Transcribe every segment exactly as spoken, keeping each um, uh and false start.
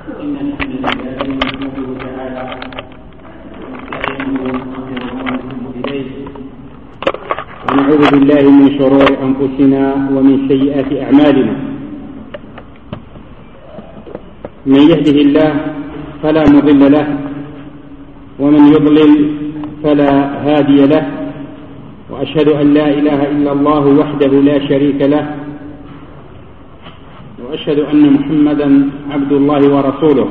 إن الحمد لله نحمده تعالى ونستعينه ونستغفره إليه ونعوذ بالله من شرور أنفسنا ومن سيئات أعمالنا. من يهده الله فلا مضل له ومن يضلل فلا هادي له، وأشهد أن لا إله إلا الله وحده لا شريك له، وأشهد أن محمدا عبد الله ورسوله.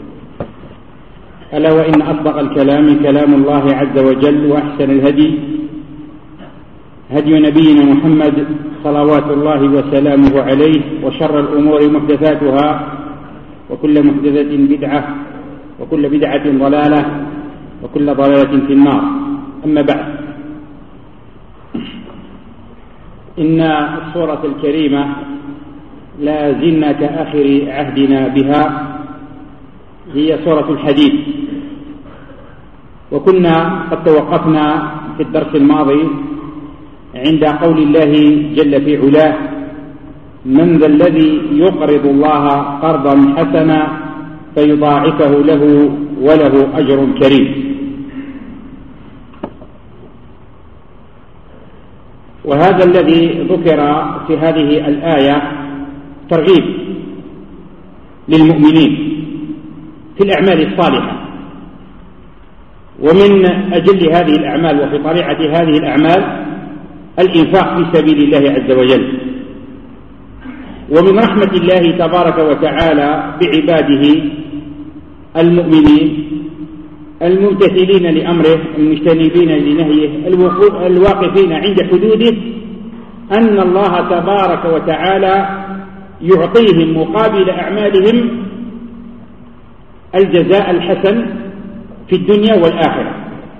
ألا وإن أصدق الكلام كلام الله عز وجل، وأحسن الهدي هدي نبينا محمد صلوات الله وسلامه عليه، وشر الأمور محدثاتها، وكل محدثة بدعة، وكل بدعة ضلالة، وكل ضلالة في النار. أما بعد، إن السورة الكريمة لا زلنا كآخر عهدنا بها، هي سورة الحديد. وكنا قد توقفنا في الدرس الماضي عند قول الله جل في علاه: من ذا الذي يقرض الله قرضا حسنا فيضاعفه له وله أجر كريم. وهذا الذي ذكر في هذه الآية ترغيب للمؤمنين في الأعمال الصالحة، ومن أجل هذه الأعمال وفي طليعة هذه الأعمال الإنفاق في سبيل الله عز وجل. ومن رحمة الله تبارك وتعالى بعباده المؤمنين الممتثلين لأمره المجتنبين لنهيه الواقفين عند حدوده أن الله تبارك وتعالى يعطيهم مقابل أعمالهم الجزاء الحسن في الدنيا والآخرة.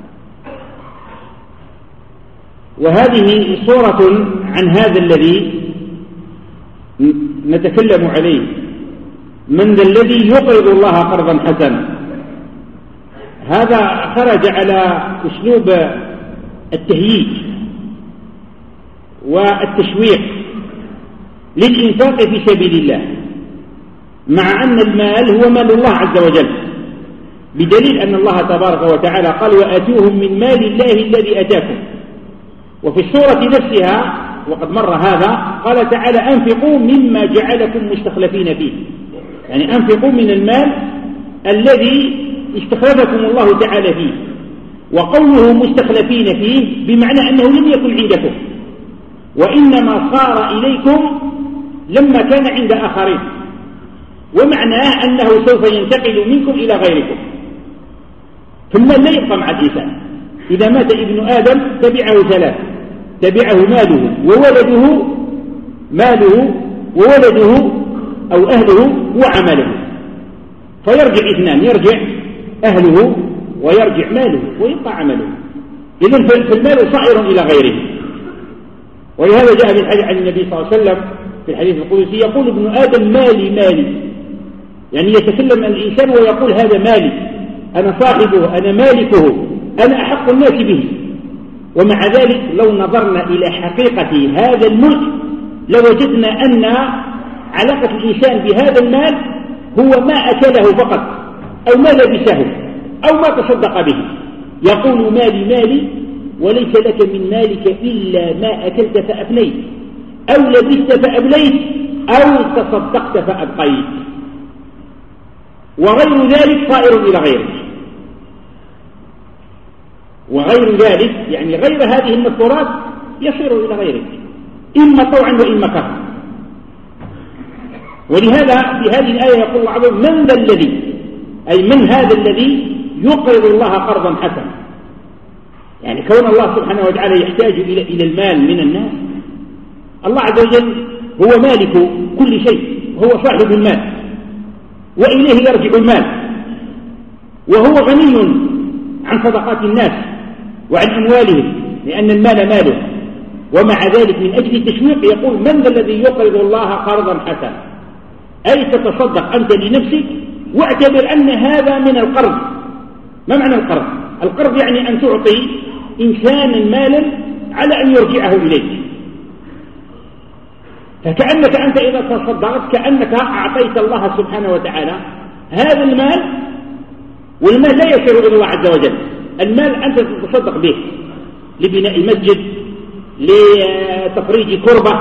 وهذه صورة عن هذا الذي نتكلم عليه: من ذا الذي يقرض الله قرضا حسنا. هذا خرج على أسلوب التهييج والتشويق للإنفاق في سبيل الله، مع أن المال هو مال الله عز وجل، بدليل أن الله تبارك وتعالى قال: وآتوهم من مال الله الذي أتاكم. وفي السورة نفسها وقد مر هذا قال تعالى: أنفقوا مما جعلكم مستخلفين فيه، يعني أنفقوا من المال الذي استخلفكم الله تعالى فيه. وقوله مستخلفين فيه بمعنى أنه لم يكن عندكم، وإنما صار إليكم لما كان عند آخرين، ومعناه أنه سوف ينتقل منكم إلى غيركم. فالمال لا يبقى مع الإنسان. إذا مات ابن آدم تبعه ثلاث: تبعه ماله وولده ماله وولده أو أهله وعمله، فيرجع اثنان: يرجع أهله ويرجع ماله ويبقى عمله. إذن فالمال صائر إلى غيره. ولهذا جاء في الحديث عن النبي صلى الله عليه وسلم في الحديث القدسي يقول: ابن آدم مالي مالي، يعني يتكلم الإنسان ويقول: هذا مالي، أنا صاحبه، أنا مالكه، أنا أحق الناس به. ومع ذلك لو نظرنا إلى حقيقة هذا الملك لوجدنا أن علاقة الإنسان بهذا المال هو ما أكله فقط، أو ما لبسه، أو ما تصدق به. يقول: مالي مالي، وليس لك من مالك إلا ما أكلت فأفنيت، أو لبست فأبليت، أو تصدقت فأبقيت، وغير ذلك طائر إلى غيرك. وغير ذلك يعني غير هذه المذكورات يصير إلى غيرك، إما طوعا وإما كرها. ولهذا في هذه الآية يقول الله عز وجل: من ذا الذي، أي من هذا الذي يقرض الله قرضا حسنا. يعني كون الله سبحانه وتعالى يحتاج إلى إلى المال من الناس، الله عز وجل هو مالك كل شيء، هو صاحب المال، وإليه يرجع المال، وهو غني عن صدقات الناس وعن أموالهم، لأن المال ماله. ومع ذلك من أجل التشويق يقول: من ذا الذي يقرض الله قرضا حسنا، أي تتصدق أنت لنفسك، واعتبر أن هذا من القرض. ما معنى القرض؟ القرض يعني أن تعطي إنسانا مالا على أن يرجعه إليك. فكأنك أنت إذا تصدقت كأنك أعطيت الله سبحانه وتعالى هذا المال، والمال لا يسير إلى الله عز وجل. المال أنت تتصدق به لبناء مسجد، لتفريج كربة،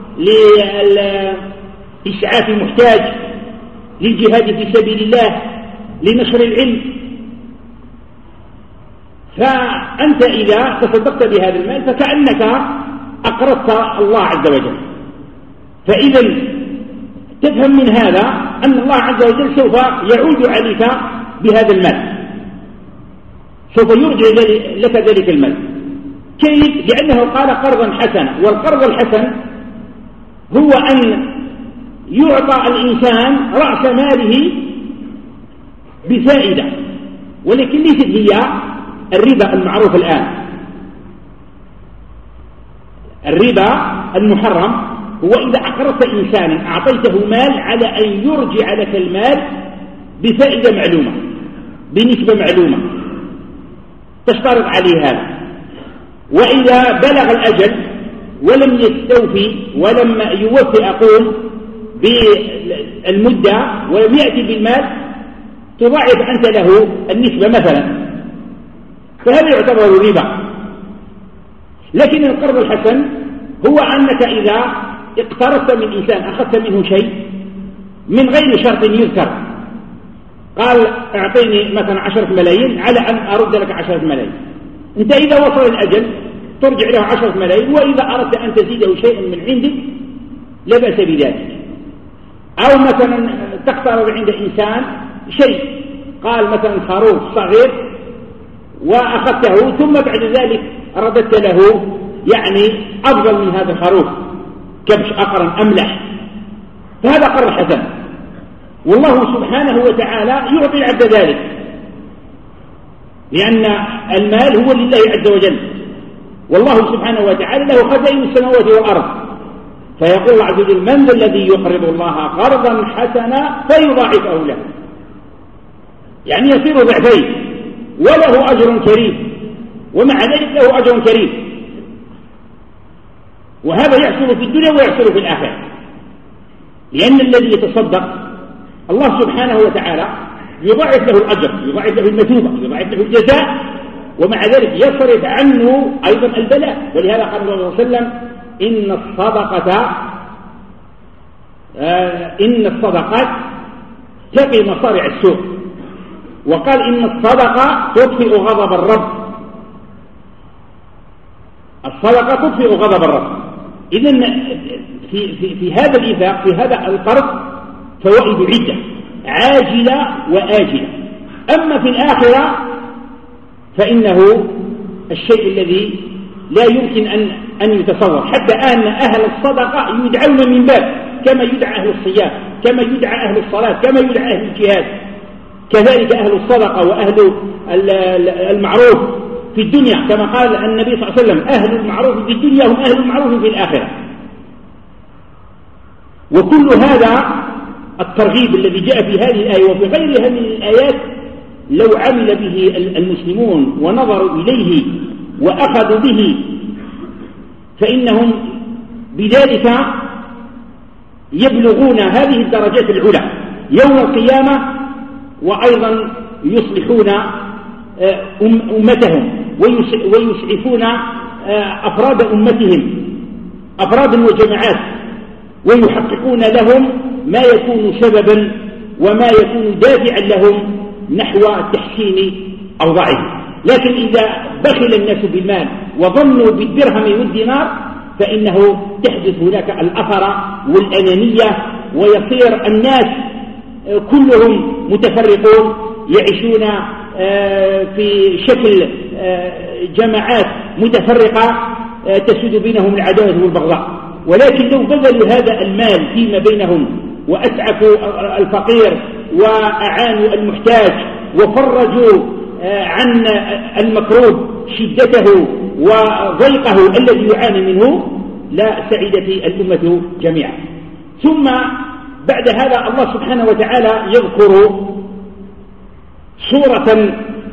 لإسعاف محتاج، للجهاد في سبيل الله، لنشر العلم. فأنت إذا تصدقت بهذا المال فكأنك أقرضت الله عز وجل. فإذا تفهم من هذا أن الله عز وجل سوف يعود عليك بهذا المال، سوف يرجع لك ذلك المال. كيف؟ لأنه قال قرضا حسنا، والقرض الحسن هو أن يعطى الإنسان رأس ماله بفائدة، ولكن ليست هي الربا المعروف الآن. الربا المحرم هو إذا أقرضت إنسانا أعطيته مال على أن يرجع لك المال بفائدة معلومة بنسبة معلومة تشترط عليه هذا، وإذا بلغ الأجل ولم يستوفي ولم يوفي أقول بالمدة ولم يأتي بالمال تضاعف أنت له النسبة مثلا، فهذا يعتبر ربا. لكن القرض الحسن هو أنك إذا اقترضت من إنسان أخذت منه شيء من غير شرط يذكر، قال اعطيني مثلا عشرة ملايين على أن أرد لك عشرة ملايين، أنت إذا وصل الأجل ترجع له عشرة ملايين، وإذا أردت أن تزيده شيئا من عندك لا بأس بذلك. أو مثلا تقترض عند إنسان شيء، قال مثلا خروف صغير وأخذته ثم بعد ذلك رددت له يعني أفضل من هذا الخروف، كبش أقرن أملح، فهذا قرض حسن. والله سبحانه وتعالى يعطي العبد ذلك، لأن المال هو لله عز وجل، والله سبحانه وتعالى له خزائن السماوات والأرض. فيقول الله عز وجل: من ذا الذي يقرض الله قرضا حسنا فيضاعفه له، يعني يصير ضعفين وله أجر كريم، ومع ذلك له أجر كريم. وهذا يحصل في الدنيا ويحصل في الآخرة، لأن الذي يتصدق الله سبحانه وتعالى يضاعف له الأجر، يضاعف له المثوبة، يضاعف له الجزاء، ومع ذلك يصرف عنه أيضا البلاء. ولهذا قال الله عليه وسلم: إن الصدقة آه إن الصدقات تقي مصارع السوء، وقال إن الصدقة تطفئ غضب الرب. الصدقة تطفئ غضب الرب. إذن في, في, في هذا الإنفاق، في هذا القرض فوائد عدة عاجلة وآجلة. أما في الآخرة فإنه الشيء الذي لا يمكن أن, أن يتصور، حتى أن أهل الصدقة يدعون من باب، كما يدعى أهل الصيام، كما يدعى أهل الصلاة، كما يدعى أهل الجهاد، كذلك أهل الصدقة وأهل المعروف في الدنيا، كما قال النبي صلى الله عليه وسلم: أهل المعروف في الدنيا هم أهل المعروف في الآخرة. وكل هذا الترغيب الذي جاء في هذه الآية وفي غيرها من الآيات لو عمل به المسلمون ونظروا إليه وأخذوا به فإنهم بذلك يبلغون هذه الدرجات العلى يوم القيامة، وأيضا يصلحون أمتهم ويسعفون أفراد أمتهم أفرادا وجماعات، ويحققون لهم ما يكون سببا وما يكون دافعا لهم نحو تحسين أوضاعهم. لكن إذا بخل الناس بالمال وظنوا بالدرهم والدينار فإنه تحدث هناك الأثر والأنانية، ويصير الناس كلهم متفرقون يعيشون في شكل جماعات متفرقة تسود بينهم العداوة والبغضاء. ولكن لو بذلوا هذا المال فيما بينهم وأسعفوا الفقير وأعانوا المحتاج وفرجوا عن المكروب شدته وضيقه الذي يعاني منه لا سعدت الأمة جميعا. ثم بعد هذا الله سبحانه وتعالى يذكر صورة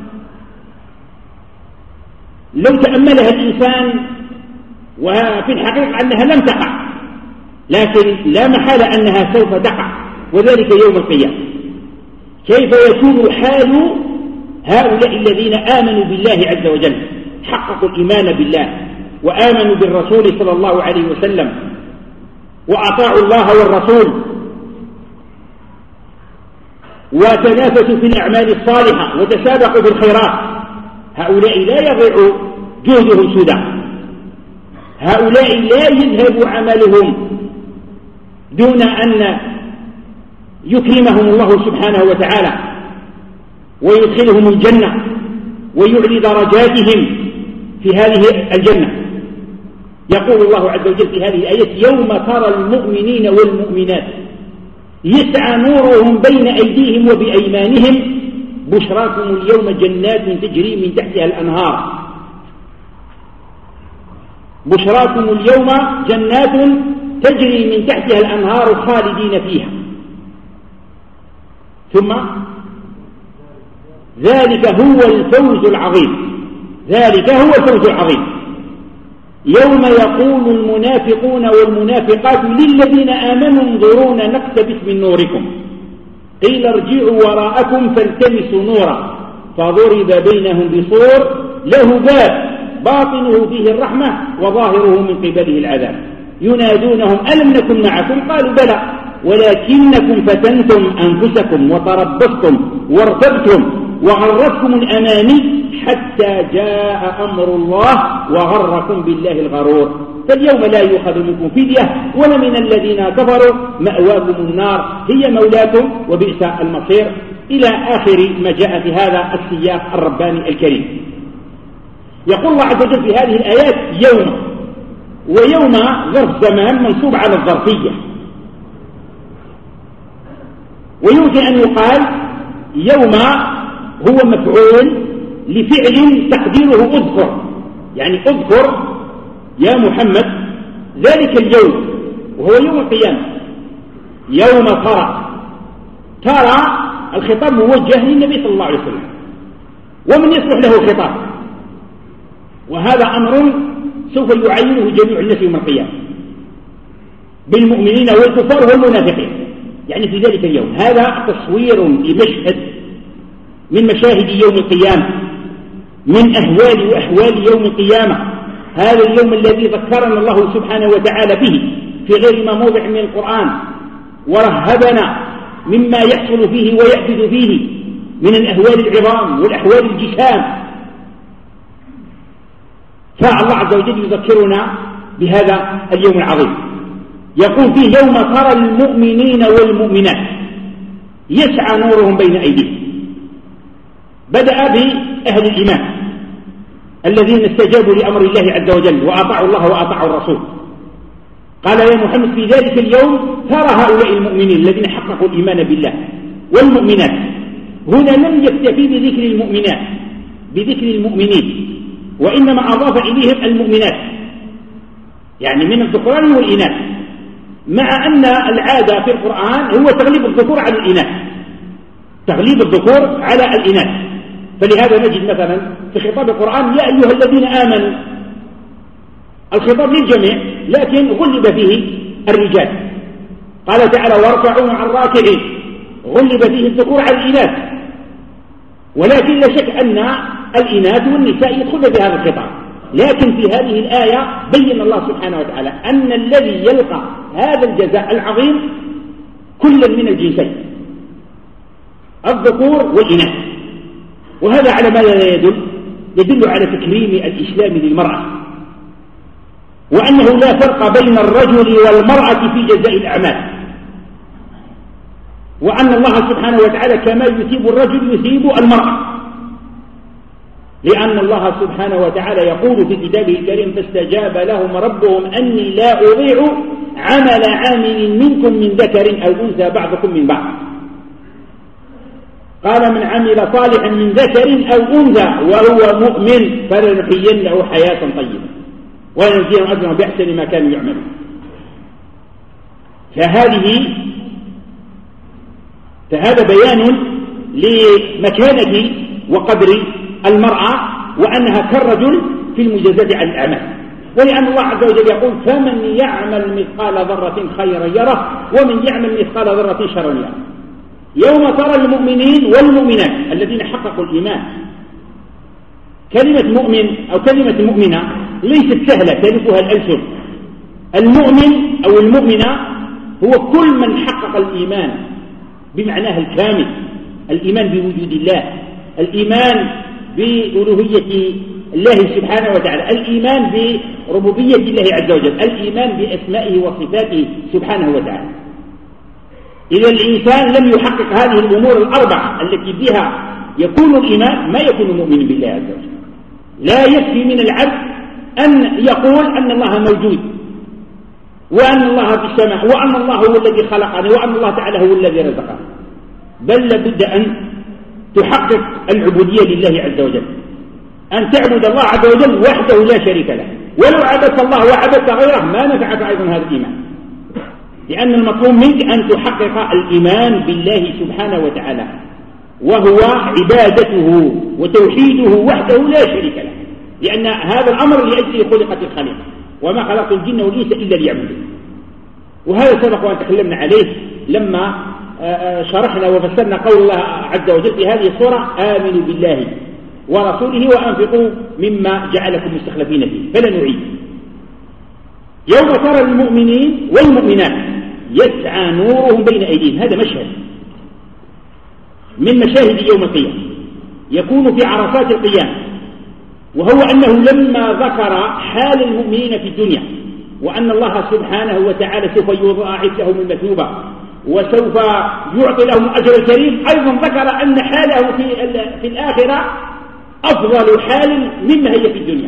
لو تأملها الإنسان وفي الحقيقة أنها لم تقع، لكن لا محالة أنها سوف تقع، وذلك يوم القيامة. كيف يكون حال هؤلاء الذين آمنوا بالله عز وجل، حققوا الإيمان بالله وآمنوا بالرسول صلى الله عليه وسلم وأطاعوا الله والرسول وتنافسوا في الأعمال الصالحة وتسابقوا في الخيرات. هؤلاء لا يضيع جهدهم سدى، هؤلاء لا يذهب عملهم دون أن يكرمهم الله سبحانه وتعالى ويدخلهم الجنة ويعلي درجاتهم في هذه الجنة. يقول الله عز وجل في هذه الآية: يوم ترى المؤمنين والمؤمنات يسعى نورهم بين أيديهم وبأيمانهم بشراكم اليوم جنات تجري من تحتها الأنهار. بشراكم اليوم جنات تجري من تحتها الأنهار خالدين فيها. ثم ذلك هو الفوز العظيم، ذلك هو الفوز العظيم. يوم يقول المنافقون والمنافقات للذين آمنوا انظرونا نقتبس من نوركم قيل ارجعوا وراءكم فالتمسوا نورا فضرب بينهم بسور له باب باطنه فيه الرحمة وظاهره من قبله العذاب ينادونهم ألم نكن معكم قالوا بلى ولكنكم فتنتم أنفسكم وتربصتم وارتبتم وغرتكم الأماني حتى جاء أمر الله وغركم بالله الغرور فاليوم لا يؤخذ منكم فدية ولا من الذين كفروا مأواكم النار هي مولاكم وبئس المصير إلى آخر ما جاء في هذا السياق الرباني الكريم. يقول الله عز وجل في هذه الآيات يوم، ويوم ظرف زمان منصوب على الظرفية، ويمكن أن يقال يوم هو مفعول لفعل تقديره اذكر، يعني اذكر يا محمد ذلك اليوم وهو يوم القيامة. يوم ترى، ترى الخطاب موجه للنبي صلى الله عليه وسلم ومن يصلح له الخطاب، وهذا أمر سوف يعينه جميع الناس يوم القيامة بالمؤمنين والكفار والمنافقين، يعني في ذلك اليوم. هذا تصوير لمشهد من مشاهد يوم القيامة، من أهوال وأحوال يوم القيامة. هذا اليوم الذي ذكرنا الله سبحانه وتعالى به في غير ما موضع من القرآن ورهبنا مما يحصل فيه ويحدث فيه من الأهوال العظام والأحوال الجسام. فالله عز وجل يذكرنا بهذا اليوم العظيم، يقول فيه يوم ترى المؤمنين والمؤمنات يسعى نورهم بين أيديهم. بدأ بأهل الإيمان الذين استجابوا لأمر الله عز وجل وأطاعوا الله وأطاعوا الرسول. قال يا محمد في ذلك اليوم ترى هؤلاء المؤمنين الذين حققوا الإيمان بالله والمؤمنات. هنا لم يكتفي بذكر المؤمنات بذكر المؤمنين، وإنما أضاف إليهم المؤمنات، يعني من الذكران والإناث، مع أن العادة في القرآن هو تغليب الذكور على الإناث، تغليب الذكور على الإناث. فلهذا نجد مثلا في خطاب القرآن يا أيها الذين آمنوا، الخطاب للجميع لكن غلب فيه الرجال. قال تعالى واركعوا مع الراكعين، غلب فيه الذكور على الإناث، ولكن لا شك أن الإناث والنساء يدخل في هذا الخطاب. لكن في هذه الآية بين الله سبحانه وتعالى أن الذي يلقى هذا الجزاء العظيم كل من الجنسين الذكور والإناث. وهذا على ماذا يدل؟ يدل على تكريم الإسلام للمرأة، وأنه لا فرق بين الرجل والمرأة في جزاء الأعمال، وأن الله سبحانه وتعالى كما يثيب الرجل يثيب المرأة، لأن الله سبحانه وتعالى يقول في كتابه الكريم فاستجاب لهم ربهم أني لا أضيع عمل عامل منكم من ذكر أو أنثى بعضكم من بعض. قال من عمل صالحا من ذكر أو أنثى وهو مؤمن فلنحيينه حياة طيبة ولنجزيهم أجرهم بأحسن ما كانوا يعملون. فهذه فهذا بيان لمكانة وقدر المرأة وأنها كالرجل في المجازات عن الأعمال. ولأن الله عز وجل يقول فمن يعمل مثقال ذرة خيرا يره ومن يعمل مثقال ذرة شرا يره. يوم ترى المؤمنين والمؤمنات الذين حققوا الإيمان. كلمة مؤمن أو كلمة مؤمنة ليست سهلة تلفها الألسن. المؤمن أو المؤمنة هو كل من حقق الإيمان بمعناه الكامل، الإيمان بوجود الله، الإيمان بألوهية الله سبحانه وتعالى، الإيمان بربوبية الله عز وجل، الإيمان بأسمائه وصفاته سبحانه وتعالى. إذا الإنسان لم يحقق هذه الأمور الأربعة التي بها يكون الإيمان ما يكون مؤمن بالله عز وجل. لا يكفي من العبد أن يقول أن الله موجود، وأن الله في السماء، وأن الله هو الذي خلقني، وأن الله تعالى هو الذي رزقني، بل لابد أن تحقق العبودية لله عز وجل، أن تعبد الله عز وجل وحده لا شريك له. ولو عبدت الله وعبدت غيره ما نفعك أيضا هذا الإيمان، لأن المطلوب منك أن تحقق الإيمان بالله سبحانه وتعالى، وهو عبادته وتوحيده وحده لا شريك له، لأن هذا الأمر لأجله خلقت الخليقة، وما خلقت الجن والإنس إلا ليعبدون. وهذا سبق وأن تكلمنا عليه لما شرحنا وفسرنا قول الله عز وجل في هذه السورة: آمنوا بالله ورسوله وأنفقوا مما جعلكم مستخلفين فيه. فلا نعيد. يوم ترى المؤمنين والمؤمنات يسعى نورهم بين أيديهم، هذا مشهد من مشاهد يوم القيامة يكون في عرصات القيامة، وهو أنه لما ذكر حال المؤمنين في الدنيا وأن الله سبحانه وتعالى سوف يضاعف لهم المثوبة وسوف يعطي لهم الأجر الكريم، أيضا ذكر أن حاله في في الآخرة أفضل حال مما هي في الدنيا،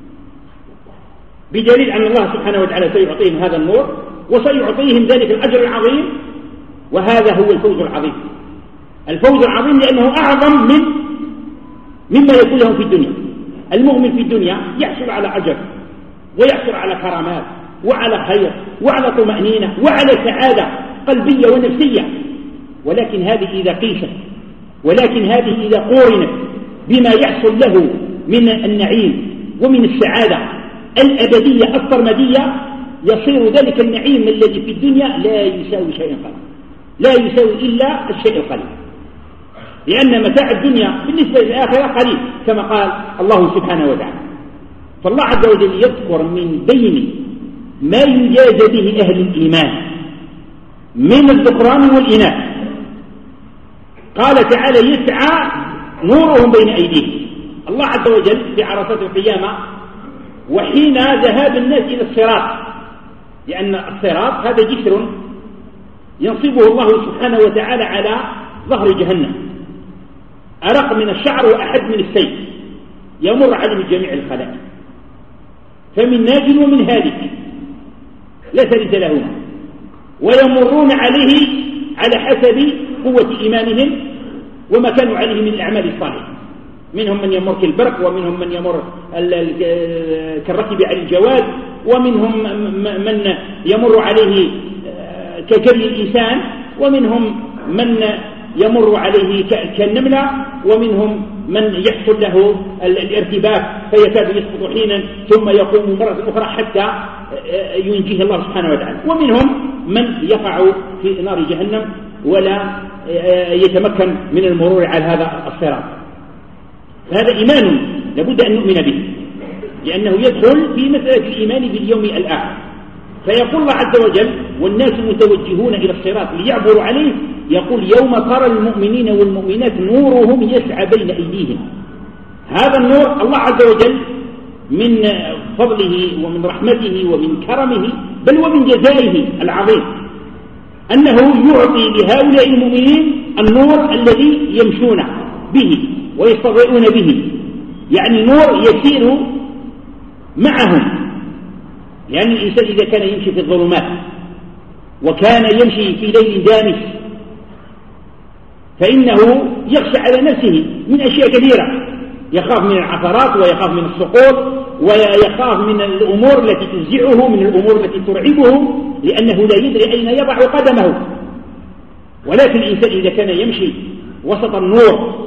بدليل أن الله سبحانه وتعالى سيعطيهم هذا النور وسيعطيهم ذلك الأجر العظيم. وهذا هو الفوز العظيم، الفوز العظيم لأنه أعظم من مما يكون لهم في الدنيا. المؤمن في الدنيا يحصل على أجر ويحصل على كرامات وعلى خير وعلى طمأنينة وعلى سعادة قلبية ونفسية، ولكن هذه إذا قيست، ولكن هذه إذا قورنت بما يحصل له من النعيم ومن السعادة الأبدية السرمدية، يصير ذلك النعيم الذي في الدنيا لا يساوي شيئا قليلا، لا يساوي إلا الشيء القليل، لأن متاع الدنيا بالنسبة للآخرة قليل كما قال الله سبحانه وتعالى. فالله عز وجل يذكر من بين ما يجاز به أهل الإيمان من الذكران والإناث، قال تعالى: يسعى نورهم بين أيديهم. الله عز وجل في عرصات القيامة وحين ذهاب الناس إلى الصراط، لأن الصراط هذا جسر ينصبه الله سبحانه وتعالى على ظهر جهنم، أرق من الشعر وأحد من السيف، يمر عليه جميع الخلائق، فمن ناج ومن هالك لا ثالث لهما، ويمرون عليه على حسب قوة إيمانهم وما كانوا عليه من الأعمال الصالحة. منهم من يمر كالبرق، ومنهم من يمر كالركب على الجواد، ومنهم من يمر عليه كجري الإنسان، ومنهم من يمر عليه كالنملة، ومنهم من يحصل له الارتباك فيكاد يسقط حينا ثم يقوم مرة أخرى حتى ينجيه الله سبحانه وتعالى، ومنهم من يقع في نار جهنم ولا يتمكن من المرور على هذا الصراط. هذا إيمان لابد أن نؤمن به، لأنه يدخل في مسألة الإيمان باليوم الآخر. فيقول الله عز وجل: والناس متوجهون إلى الصراط ليعبروا عليه، يقول: يوم ترى المؤمنين والمؤمنات نورهم يسعى بين أيديهم. هذا النور الله عز وجل من فضله ومن رحمته ومن كرمه بل ومن جزائه العظيم أنه يعطي لهؤلاء المؤمنين النور الذي يمشون به ويستضيئون به، يعني نور يسير معهم. يعني الإنسان إذا كان يمشي في الظلمات وكان يمشي في ليل دامس فإنه يخشى على نفسه من أشياء كثيرة، يخاف من العثرات ويخاف من السقوط ويخاف من الأمور التي تفزعه، من الأمور التي ترعبه، لأنه لا يدري أين يضع قدمه. ولكن الإنسان إذا كان يمشي وسط النور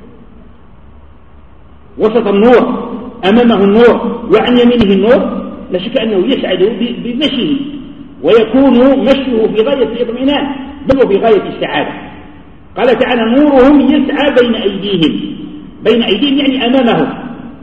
وسط النور أمامه النور وعن يمينه النور، لا شك أنه يسعد بمشيه ويكون مشيه في غاية الإطمئنان بل وفي غاية السعادة. قال تعالى نورهم يسعى بين أيديهم، بين أيديهم يعني أمامهم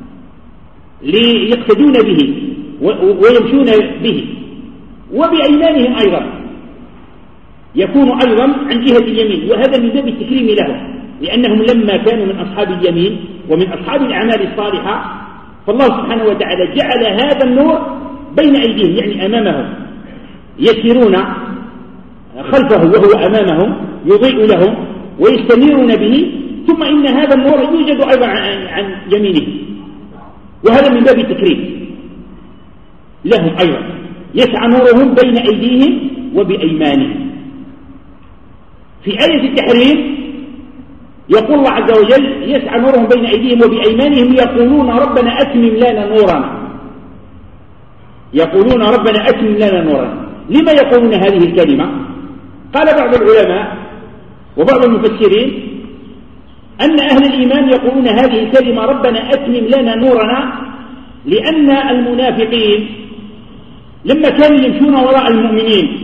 ليقتدون به ويمشون به، وبأيمانهم أيضا يكون أيضا عن جهة اليمين، وهذا من باب التكريم لهم، لأنهم لما كانوا من أصحاب اليمين ومن أصحاب الأعمال الصالحة فالله سبحانه وتعالى جعل هذا النور بين أيديهم يعني أمامهم، يسيرون خلفه وهو أمامهم يضيء لهم ويستنيرون به، ثم إن هذا النور يوجد أيضا عن يمينه، وهذا من باب التكريم لهم أيضا. يسعى نورهم بين أيديهم وبأيمانهم. في آية التحريم يقول الله عز وجل يسعى نورهم بين أيديهم وبأيمانهم يقولون ربنا أتمم لنا نورنا، يقولون ربنا أتمم لنا نورنا. لما يقولون هذه الكلمة؟ قال بعض العلماء وبعض المفسرين أن أهل الإيمان يقولون هذه الكلمة ربنا أتمم لنا نورنا لأن المنافقين لما كانوا يمشون وراء المؤمنين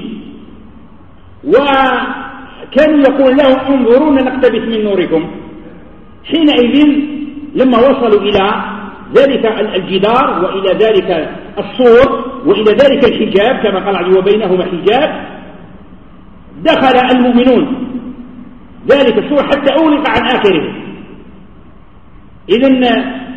وكانوا يقول لهم انظرونا نقتبس من نوركم، حينئذ لما وصلوا إلى ذلك الجدار وإلى ذلك السور وإلى ذلك الحجاب كما قال عليه وبينهما حجاب، دخل المؤمنون ذلك السور حتى أغلق عن آخره. إذن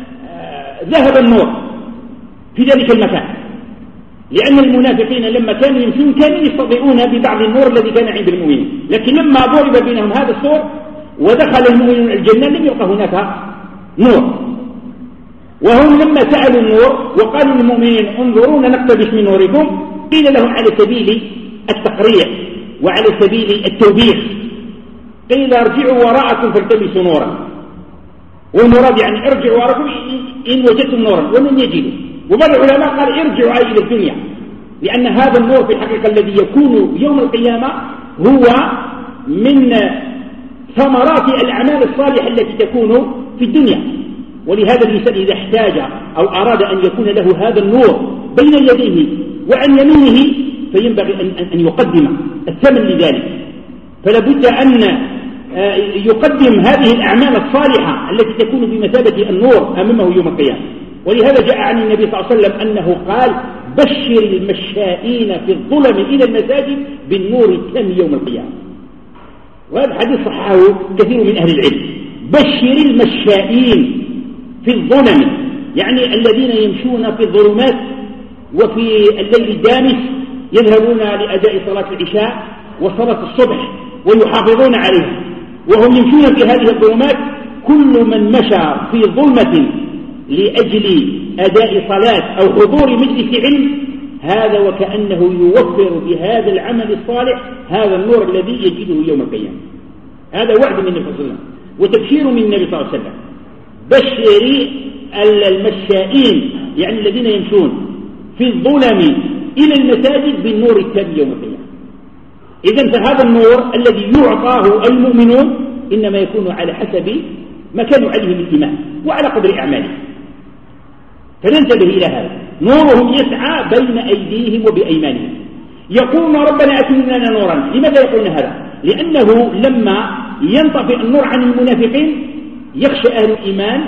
ذهب النور في ذلك المكان، لأن المنافقين لما كانوا يمشون كانوا يستضيئون ببعض النور الذي كان عند المؤمنين، لكن لما ضرب بينهم هذا السور ودخل المؤمنون الجنة لم يبقى هناك نور. وهم لما سألوا النور وقالوا للمؤمنين انظرونا نقتبس من نوركم، قيل لهم على سبيل التقريع وعلى سبيل التوبيخ، قيل ارجعوا وراءكم فالتمسوا نورا، والمراد يعني ارجعوا وراءكم إن وجدتم نورا ولم يجدوا. وبعض العلماء قال ارجعوا إلى الدنيا، لأن هذا النور في الحقيقة الذي يكون يوم القيامة هو من ثمرات الأعمال الصالحة التي تكون في الدنيا. ولهذا الإنسان إذا احتاج أو أراد أن يكون له هذا النور بين يديه وعن يمينه فينبغي أن يقدم الثمن لذلك، فلا بد أن يقدم هذه الأعمال الصالحة التي تكون بمثابة النور أمامه يوم القيامة. ولهذا جاء عن النبي صلى الله عليه وسلم أنه قال بشر المشائين في الظلم إلى المساجد بالنور التام يوم القيامة، وهذا حديث صححه كثير من أهل العلم. بشر المشائين في الظلم يعني الذين يمشون في الظلمات وفي الليل الدامس يذهبون لأداء صلاة العشاء وصلاة الصبح ويحافظون عليها وهم يمشون في هذه الظلمات. كل من مشى في ظلمة لأجل أداء صلاة أو حضور مجلس علم هذا وكأنه يوفر بهذا العمل الصالح هذا النور الذي يجده يوم القيامة. هذا وعد من النبي صلى الله عليه وسلم وتبشير من النبي صلى الله عليه وسلم. بشر المشائين يعني الذين يمشون في الظلم إلى المساجد بالنور التام يوم القيامة. إذن فهذا النور الذي يعطاه المؤمنون إنما يكون على حسب ما كانوا عليه من الإيمان وعلى قدر أعماله، فننتبه إلى هذا. نورهم يسعى بين أيديهم وبأيمانهم يقولون ربنا أتمم لنا نورا. لماذا يقولون هذا؟ لأنه لما ينطفئ النور عن المنافقين يخشى أهل الإيمان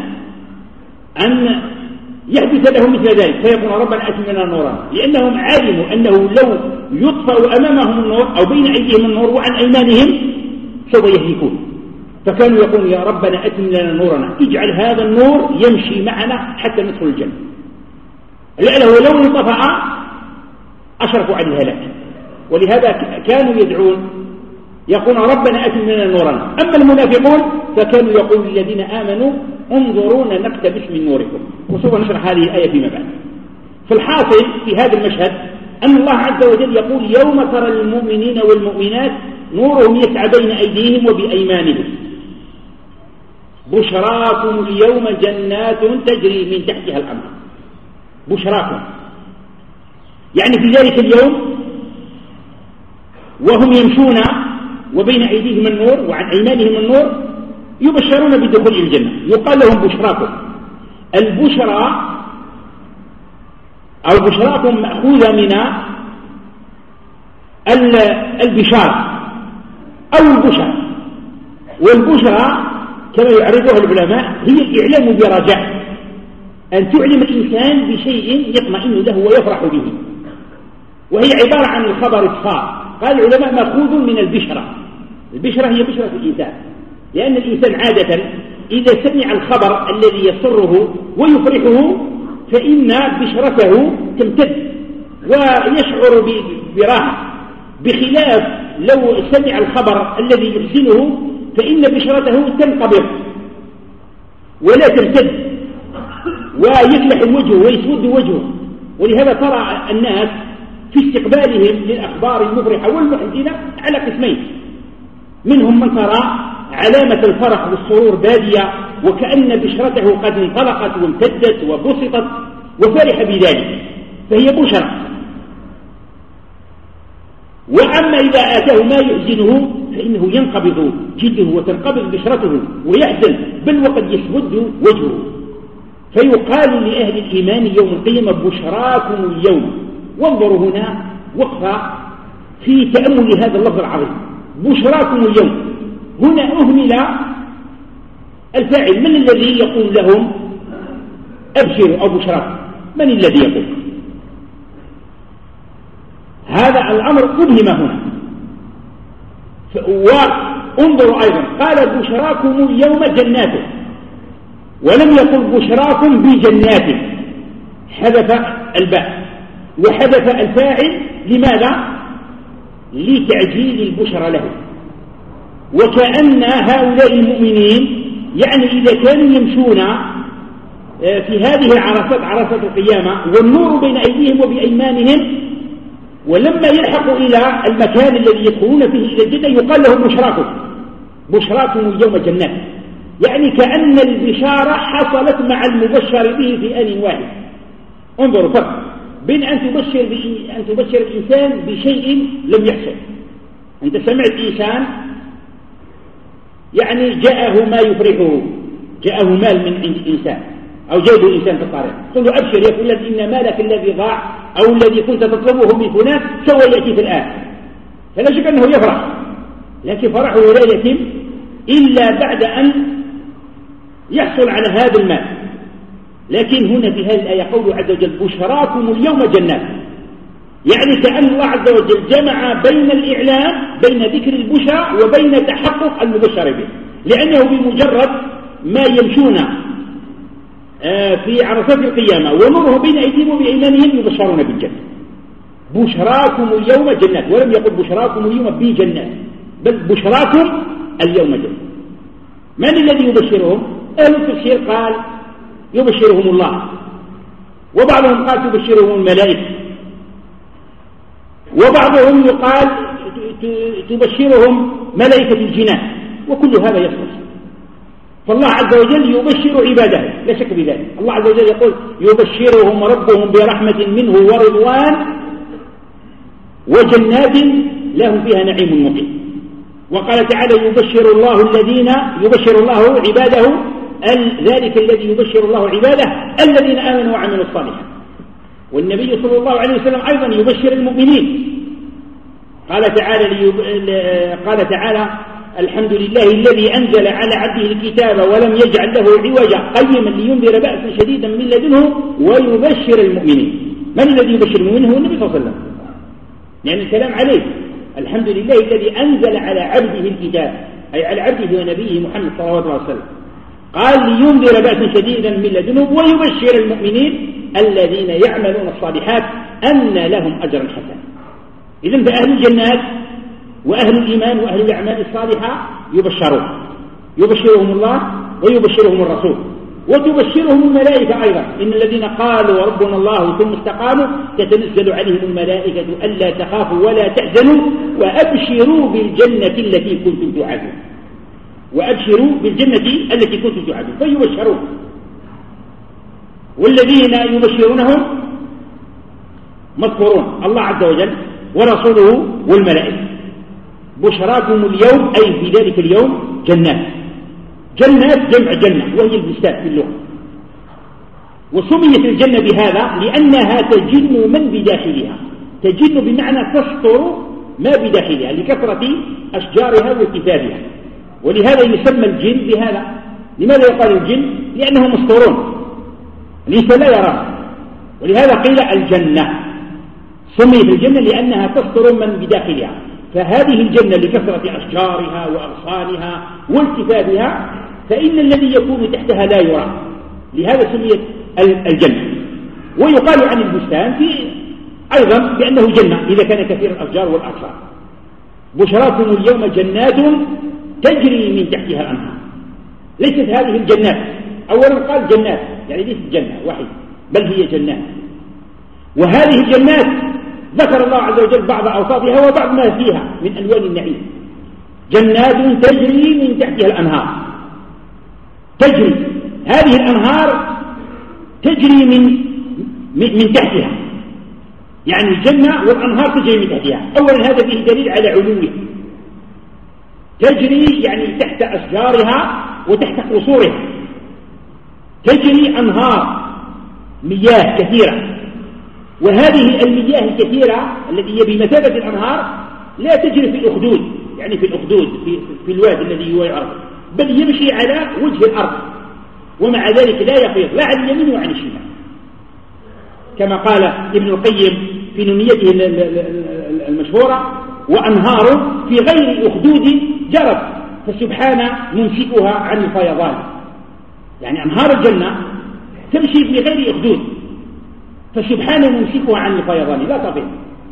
أن يحدث لهم مثل ذلك فيقولون ربنا أتمم لنا نورا، لأنهم علموا أنه لو يطفأ أمامهم النور أو بين أيديهم النور وعن أيمانهم سوف يهلكون، فكانوا يقولون يا ربنا أتمم لنا نورنا، اجعل هذا النور يمشي معنا حتى ندخل الجنة، لأنه لو انطفأ أشرفوا على الهلاك. ولهذا كانوا يدعون يقولون ربنا أتمم لنا نورنا. أما المنافقون فكانوا يقولون للذين آمنوا انظرونا نقتبس من نوركم، وسوف نشرح هذه الآية فيما بعد. فالحاصل في هذا المشهد أن الله عز وجل يقول يوم ترى المؤمنين والمؤمنات نورهم يسعى بين أيديهم وبأيمانهم بشراكم اليوم جنات تجري من تحتها الأنهار. بشراكم يعني في ذلك اليوم وهم يمشون وبين أيديهم النور وعن أيمانهم النور يبشرون بدخول الجنة، يقال لهم بشراكم. البشرى أو بشراكم مأخوذة من البشار أو البشر، والبشرى كما يعرفها العلماء هي الإعلام برجاء، أن تعلم الإنسان بشيء يطمئن له ويفرح به، وهي عبارة عن الخبر الصار. قال العلماء مأخوذ من البشرة. البشرة هي بشرة الإنسان، لأن الإنسان عادة إذا سمع الخبر الذي يسره ويفرحه فإن بشرته تمتد ويشعر براحة، بخلاف لو سمع الخبر الذي يحزنه فإن بشرته تنقبض ولا تمتد ويفلح وجهه ويسود وجهه. ولهذا ترى الناس في استقبالهم للأخبار المفرحة والمحزنة على قسمين: منهم من ترى علامة الفرح والسرور بادية وكأن بشرته قد انطلقت وامتدت وبسطت وفرح بذلك، فهي بشرى. وأما إذا آتاه ما يحزنه فإنه ينقبض جلده وتنقبض بشرته ويحزن، بل وقد يسود وجهه. فيقال لأهل الإيمان يوم القيامة: بشراكم اليوم. وانظروا هنا وقفة في تأمل هذا اللفظ العظيم، بشراكم اليوم. هنا أهمل الفاعل، من الذي يقول لهم أبشروا أو بشراكم؟ من الذي يقول هذا الأمر؟ أبهم هنا. وانظروا أيضا قال: بشراكم اليوم جنات، ولم يقل بشراكم بجنات، حذف الباء وحذف الفاعل. لماذا؟ لتعجيل البشرى له، وكأن هؤلاء المؤمنين يعني إذا كانوا يمشون في هذه العرصات، عرصات القيامة، والنور بين أيديهم وبأيمانهم، ولما يلحقوا إلى المكان الذي يدخلون فيه إلى الجنة يقال لهم بشراكم، بشراكم اليوم جنات، يعني كأن البشارة حصلت مع المبشر به في آن واحد. انظروا فرق بين أن تبشر, أن تبشر الإنسان بشيء لم يحصل. أنت سمعت إنسان يعني جاءه ما يفرحه، جاءه مال من عند إنسان أو جاءه إنسان في الطريق، قل له أبشر يا فلان إن مالك الذي ضاع أو الذي كنت تطلبه من فلان سوى يأتي في الآن، فلا شك أنه يفرح، لكن فرحه لا يتم إلا بعد أن يحصل على هذا المال. لكن هنا في هذه الآية قوله عز وجل: بشراكم اليوم جنات، يعني كأن الله عز وجل جمع بين الإعلام، بين ذكر البشرى وبين تحقق المبشر به، لأنه بمجرد ما يمشون في عرصات القيامة ونوره بين أيديهم وبأيمانهم يبشرون بالجنة. بشراكم اليوم جنات، ولم يقل بشراكم اليوم بجنات، بل بشراكم اليوم جنات. من الذي يبشرهم؟ أهل التفسير قال يبشرهم الله، وبعضهم قال تبشرهم الملائكة، وبعضهم يقال تبشرهم ملائكة الجنان، وكل هذا يصلح. فالله عز وجل يبشر عباده لا شك بذلك. الله عز وجل يقول: يبشرهم ربهم برحمة منه ورضوان وجنات لهم فيها نعيم مقيم. وقال تعالى: يبشر الله الذين يبشر الله عباده، ذلك الذي يبشر الله عباده الذين آمنوا وعملوا الصالحات. والنبي صلى الله عليه وسلم أيضا يبشر المؤمنين. قال تعالى قال تعالى: الحمد لله الذي أنزل على عبده الكتاب ولم يجعل له عوجا قيما لينذر بأسا شديدا من لدنه ويبشر المؤمنين. من الذي يبشر المؤمنين؟ هو النبي صلى الله عليه وسلم، يعني الكلام عليه. الحمد لله الذي أنزل على عبده الكتاب، أي على عبده ونبيه محمد صلى الله عليه وسلم، قال لينذر بأسا شديدا من لدنه ويبشر المؤمنين الذين يعملون الصالحات أن لهم أجرا حسنا. إذن فأهل الجنات وأهل الإيمان وأهل الأعمال الصالحة يبشرون، يبشرهم الله ويبشرهم الرسول وتبشرهم الملائكة أيضا. إن الذين قالوا ربنا الله ثم استقاموا تتنزل عليهم الملائكة ألا تخافوا ولا تحزنوا وأبشروا بالجنة التي كنتم توعدون، وأبشروا بالجنة التي كنتم توعدون، فيبشرون. والذين يبشرونهم مذكورون الله عز وجل ورسوله والملائكة. بشراكم اليوم أي في ذلك اليوم جنات، جنات جمع جنة وهي البستان في اللغة، وسميت الجنة بهذا لأنها تجن من بداخلها. تجن بمعنى تسطر ما بداخلها لكثرة أشجارها وكتابها، ولهذا يسمى الجن بهذا. لماذا يقال الجن؟ لأنهم مسطورون، الإنسان لا يراه، ولهذا قيل الجنة. سميت الجنة لأنها تسطر من بداخلها. فهذه الجنة لكثرة أشجارها وأغصانها والتفافها، فإن الذي يكون تحتها لا يرى، لهذا سميت الجنة. ويقال عن البستان في أيضا بأنه جنة إذا كان كثير الأشجار والأغصان. بشراكم اليوم جنات تجري من تحتها الأنهار. ليست هذه الجنات، أولا قال جنات يعني ليست جنة واحد، بل هي جنات. وهذه الجنات ذكر الله عز وجل بعض أوصافها وبعض ما فيها من ألوان النعيم. جنات تجري من تحتها الأنهار، تجري هذه الأنهار تجري من من تحتها، يعني الجنة والأنهار تجري من تحتها. أولا هذا فيه دليل على علوه، تجري يعني تحت أشجارها وتحت قصورها، تجري أنهار مياه كثيرة. وهذه المياه الكثيرة التي هي بمثابة الأنهار لا تجري في الأخدود، يعني في الأخدود في, في الوادي الذي هو الأرض، بل يمشي على وجه الأرض، ومع ذلك لا يفيض لا عن اليمين وعن الشمال، كما قال ابن القيم في نونيته المشهورة: وأنهار في غير أخدود جرت فسبحان ممسكها عن الفيضان. يعني أنهار الجنة تمشي في غير أخدود فسبحان ممسكها عن الفيضان لا تفيض،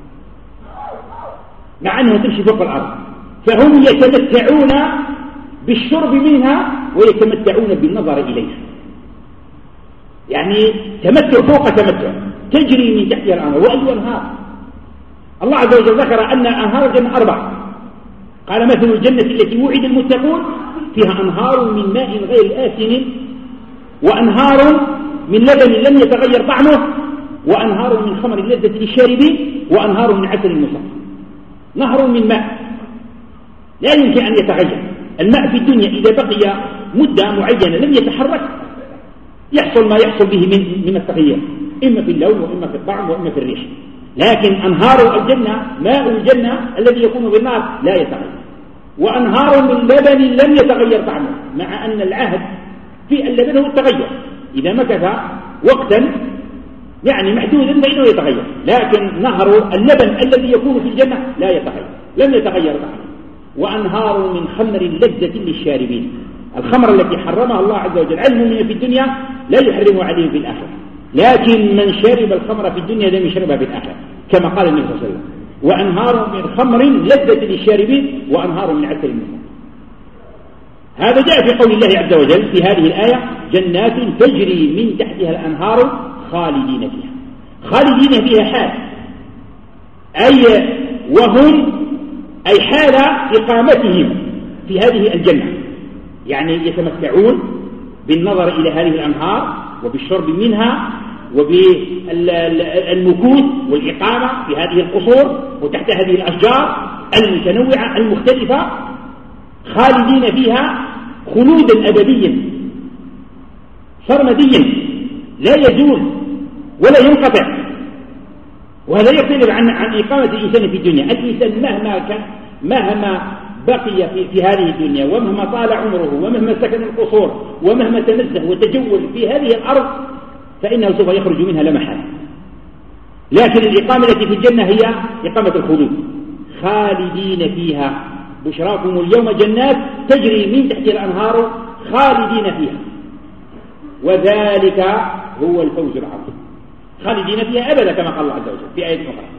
مع أنها تمشي فوق الأرض. فهم يتمتعون بالشرب منها ويتمتعون بالنظر إليها، يعني تمتع فوق تمتع، تجري من تحتها الأنهار. وأي أنهار؟ الله عز وجل ذكر أن أنهار الجنة أربع، قال: مثل الجنة التي وعد المتقون فيها أنهار من ماء غير آسن وأنهار من لبن لم يتغير طعمه وأنهار من خمر لذة للشاربين وأنهار من عسل مصفى. نهر من ماء لا يمكن أن يتغير. الماء في الدنيا إذا بقي مدة معينة لم يتحرك يحصل ما يحصل به من من التغيير، إما في اللون وإما في الطعم وإما في الريح. لكن أنهار الجنة، ماء الجنة الذي يكون بالنار لا يتغير. وأنهار من لبن لم يتغير طعمه، مع أن العهد في اللبن هو التغير، إذا مكث وقتا يعني محدودا فإنه يتغير. لكن نهر اللبن الذي يكون في الجنة لا يتغير، لم يتغير طعمه. وأنهار من خمر لذة للشاربين، الخمر التي حرمها الله عز وجل على المؤمنين في الدنيا لا يحرم عليهم في الآخرة، لكن من شرب الخمر في الدنيا لم يشربها في الآخرة، كما قال النبي صلى الله عليه وسلم: وأنهار من خمر لذة للشاربين وأنهار من عسل مصفى. هذا جاء في قول الله عز وجل في هذه الآية: جنات تجري من تحتها الأنهار خالدين فيها. خالدين فيها حال، أي وهم أي حال إقامتهم في هذه الجنة، يعني يتمتعون بالنظر إلى هذه الأنهار وبالشرب منها وبالمكوث والإقامة في هذه القصور وتحت هذه الأشجار المتنوعة المختلفة، خالدين فيها خلودا أبديا سرمديا لا يزول ولا ينقطع. وهذا يختلف عن عن إقامة الإنسان في الدنيا. الإنسان مهما كان مهما بقي في, في هذه الدنيا ومهما طال عمره ومهما سكن القصور ومهما تنزه وتجول في هذه الأرض فإنه سوف يخرج منها لا محالة. لكن الإقامة التي في الجنة هي إقامة الخلود، خالدين فيها. بشراكم اليوم جنات تجري من تحت الأنهار خالدين فيها، وذلك هو الفوز العظيم. خالدين فيها أبدا كما قال الله عز وجل في آية أخرى.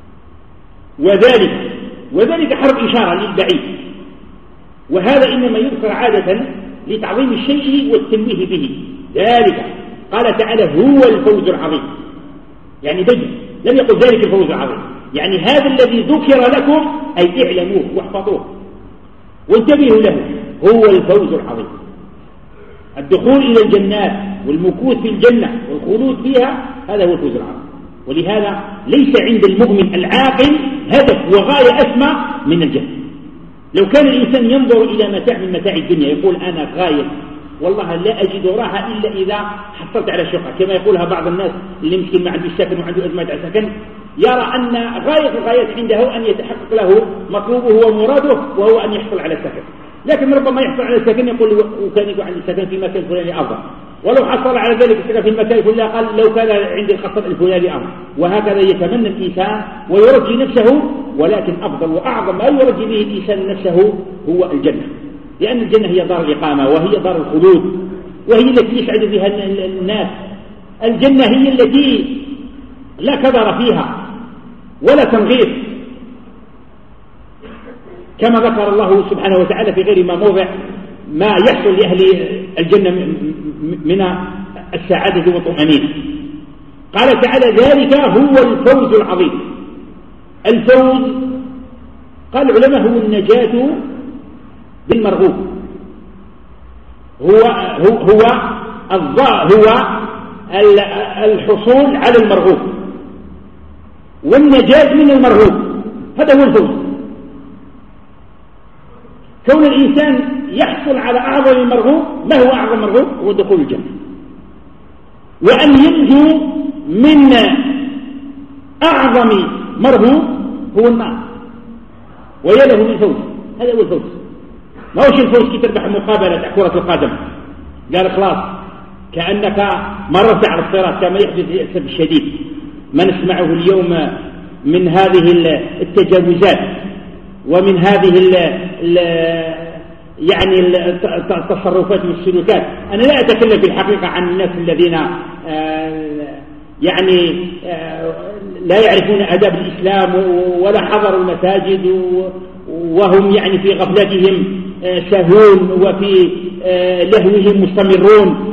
وذلك وذلك حرف إشارة للبعيد، وهذا إنما يذكر عادة لتعظيم الشيء والتنويه به. ذلك قال تعالى هو الفوز العظيم، يعني بين، لم يقل ذلك الفوز العظيم، يعني هذا الذي ذكر لكم أي اعلموه واحفظوه وانتبهوا له، هو الفوز العظيم. الدخول إلى الجنات والمكوث في الجنة والخلود فيها هذا هو الفوز العظيم. ولهذا ليس عند المؤمن العاقل هدف وغاية أسمى من الجنة. لو كان الإنسان ينظر إلى متاع من متاع الدنيا يقول أنا غاية والله لا أجد راحة إلا إذا حصلت على شقة، كما يقولها بعض الناس اللي يمكن ما عنده سكن وعنده أزمة على سكن، يرى أن غاية الغايات عنده أن يتحقق له مطلوبه ومراده وهو أن يحصل على السكن. لكن ربما يحصل على السكن يقول وكان يقول عن السكن في مكان الفلاني أفضل، ولو حصل على ذلك السكن في المكان الفلاني قال لو كان عندي الخطر الفلاني أفضل. وهكذا يتمنى الإنسان ويرجي نفسه، ولكن أفضل وأعظم ما يرجي به الإنسان نفسه هو الجنة، لأن الجنة هي دار الإقامة وهي دار الخلود وهي التي يسعد بها الناس. الجنة هي التي لا كدر فيها ولا تنغيص، كما ذكر الله سبحانه وتعالى في غير ما موضع ما يحصل لأهل الجنة من السعادة والطمأنينة. قال تعالى ذلك هو الفوز العظيم. الفوز قال العلماء هو النجاة بالمرغوب، هو هو هو هو الحصول على المرغوب والنجاة من المرغوب، هذا هو الفوز. كون الإنسان يحصل على أعظم المرغوب، ما هو أعظم مرغوب؟ هو دخول الجنة، وأن ينجو من أعظم مرغوب هو النار، ويله من فوز. هذا هو الفوز. ما هوش الفوز كي تربح مقابلة كرة القدم قال خلاص كأنك مرت على الصراط كما يحدث للأسف الشديد ما نسمعه اليوم من هذه التجاوزات ومن هذه ال ال يعني التصرفات والسلوكات. أنا لا أتكلم في الحقيقة عن الناس الذين يعني لا يعرفون آداب الإسلام ولا حضروا المساجد وهم يعني في غفلتهم ساهون وفي لهوهم مستمرون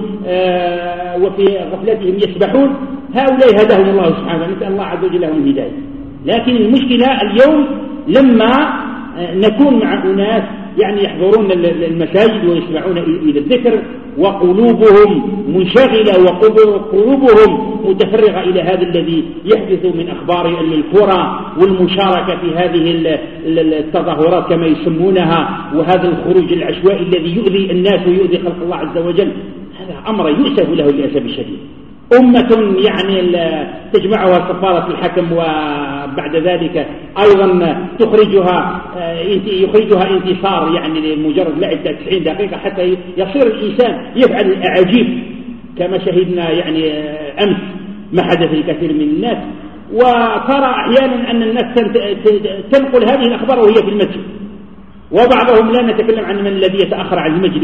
وفي غفلتهم يسبحون. هؤلاء هداهم الله سبحانه، نسأل الله عز وجل لهم الهداية. لكن المشكلة اليوم لما نكون مع أناس يعني يحضرون المساجد ويسمعون إلى الذكر وقلوبهم منشغلة وقلوبهم متفرغة إلى هذا الذي يحدث من أخبار الكرة والمشاركة في هذه التظاهرات كما يسمونها وهذا الخروج العشوائي الذي يؤذي الناس ويؤذي خلق الله عز وجل، هذا أمر يؤسف له للأسف الشديد. أمة يعني تجمعها سفارة الحكم وبعد ذلك أيضا تخرجها يخرجها انتصار يعني لمجرد لعب تسعين دقيقة حتى يصير الإنسان يفعل الأعاجيب كما شهدنا يعني أمس ما حدث لكثير من الناس. وترى أحيانا أن الناس تنقل هذه الأخبار وهي في المسجد، وبعضهم لا نتكلم عن من الذي يتأخر عن المسجد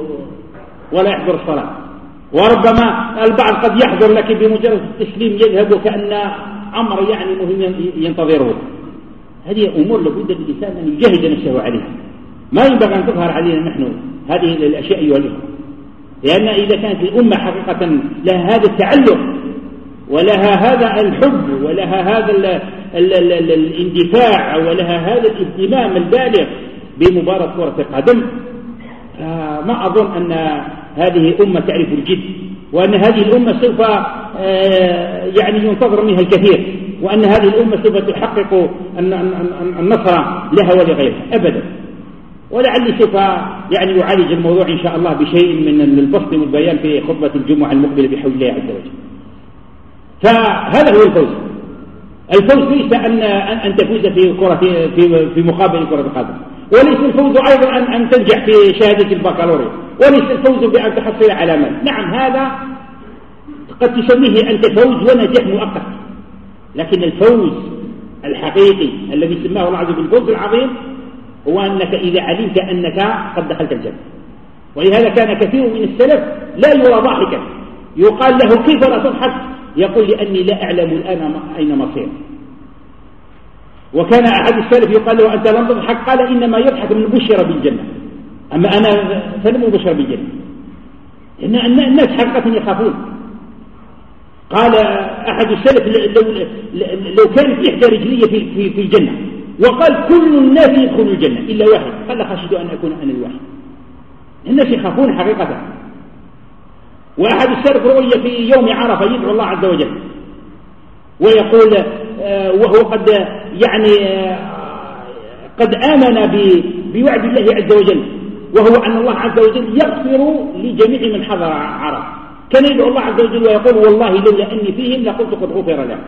ولا يحضر الصلاة، وربما البعض قد يحضر لكن بمجرد التسليم يذهب وكأن أمر يعني مهم ينتظره. هذه أمور لابد للإنسان أن يجاهد نفسه عليها، ما ينبغي أن تظهر علينا نحن هذه الأشياء أيها الأخوة، لأن إذا كانت الأمة حقيقة لها هذا التعلق ولها هذا الحب ولها هذا ال ال ال ال الاندفاع ولها هذا الاهتمام البالغ بمباراة كرة القدم، ما أظن أن هذه أمة تعرف الجد، وأن هذه الأمة سوف يعني ينتظر منها الكثير، وأن هذه الأمة سوف تحقق النصر لها ولغيرها أبدا. ولعلي سوف يعني يعالج الموضوع إن شاء الله بشيء من البسط والبيان في خطبة الجمعة المقبلة بحول الله عز وجل. فهذا هو الفوز. الفوز ليس أن أن تفوز في كرة في في مقابل كرة القدم، وليس الفوز أيضا أن أن تنجح في شهادة البكالوريا، وليس الفوز بأن تحصل علامات. نعم هذا قد تسميه أنت فوز ونجاح مؤقت، لكن الفوز الحقيقي الذي سماه الله عز وجل بالفوز العظيم هو أنك إذا علمت أنك قد دخلت الجنة. ولهذا كان كثير من السلف لا يرى ضاحكا، يقال له كيف لا تضحك؟ يقول لأني لا أعلم الآن أين مصير. وكان أحد السلف يقال له أنت لم تضحك، قال إنما يضحك من بشر بالجنة، أما أنا فلم أبشر بالجنة. إن الناس حقيقة يخافون. قال أحد السلف لو, لو كانت إحدى رجلية في, في, في الجنة وقال كل الناس يدخلوا الجنة إلا واحد، قال خشيت أن أكون أنا الواحد. الناس يخافون حقيقة. وأحد السلف رؤية في يوم عرفة يدعو الله عز وجل ويقول آه وهو قد يعني آه قد آمن بوعد الله عز وجل، وهو أن الله عز وجل يغفر لجميع من حضر عرفة. كان يدعو الله عز وجل ويقول والله لولا أني فيهم لقلت قد غفر له.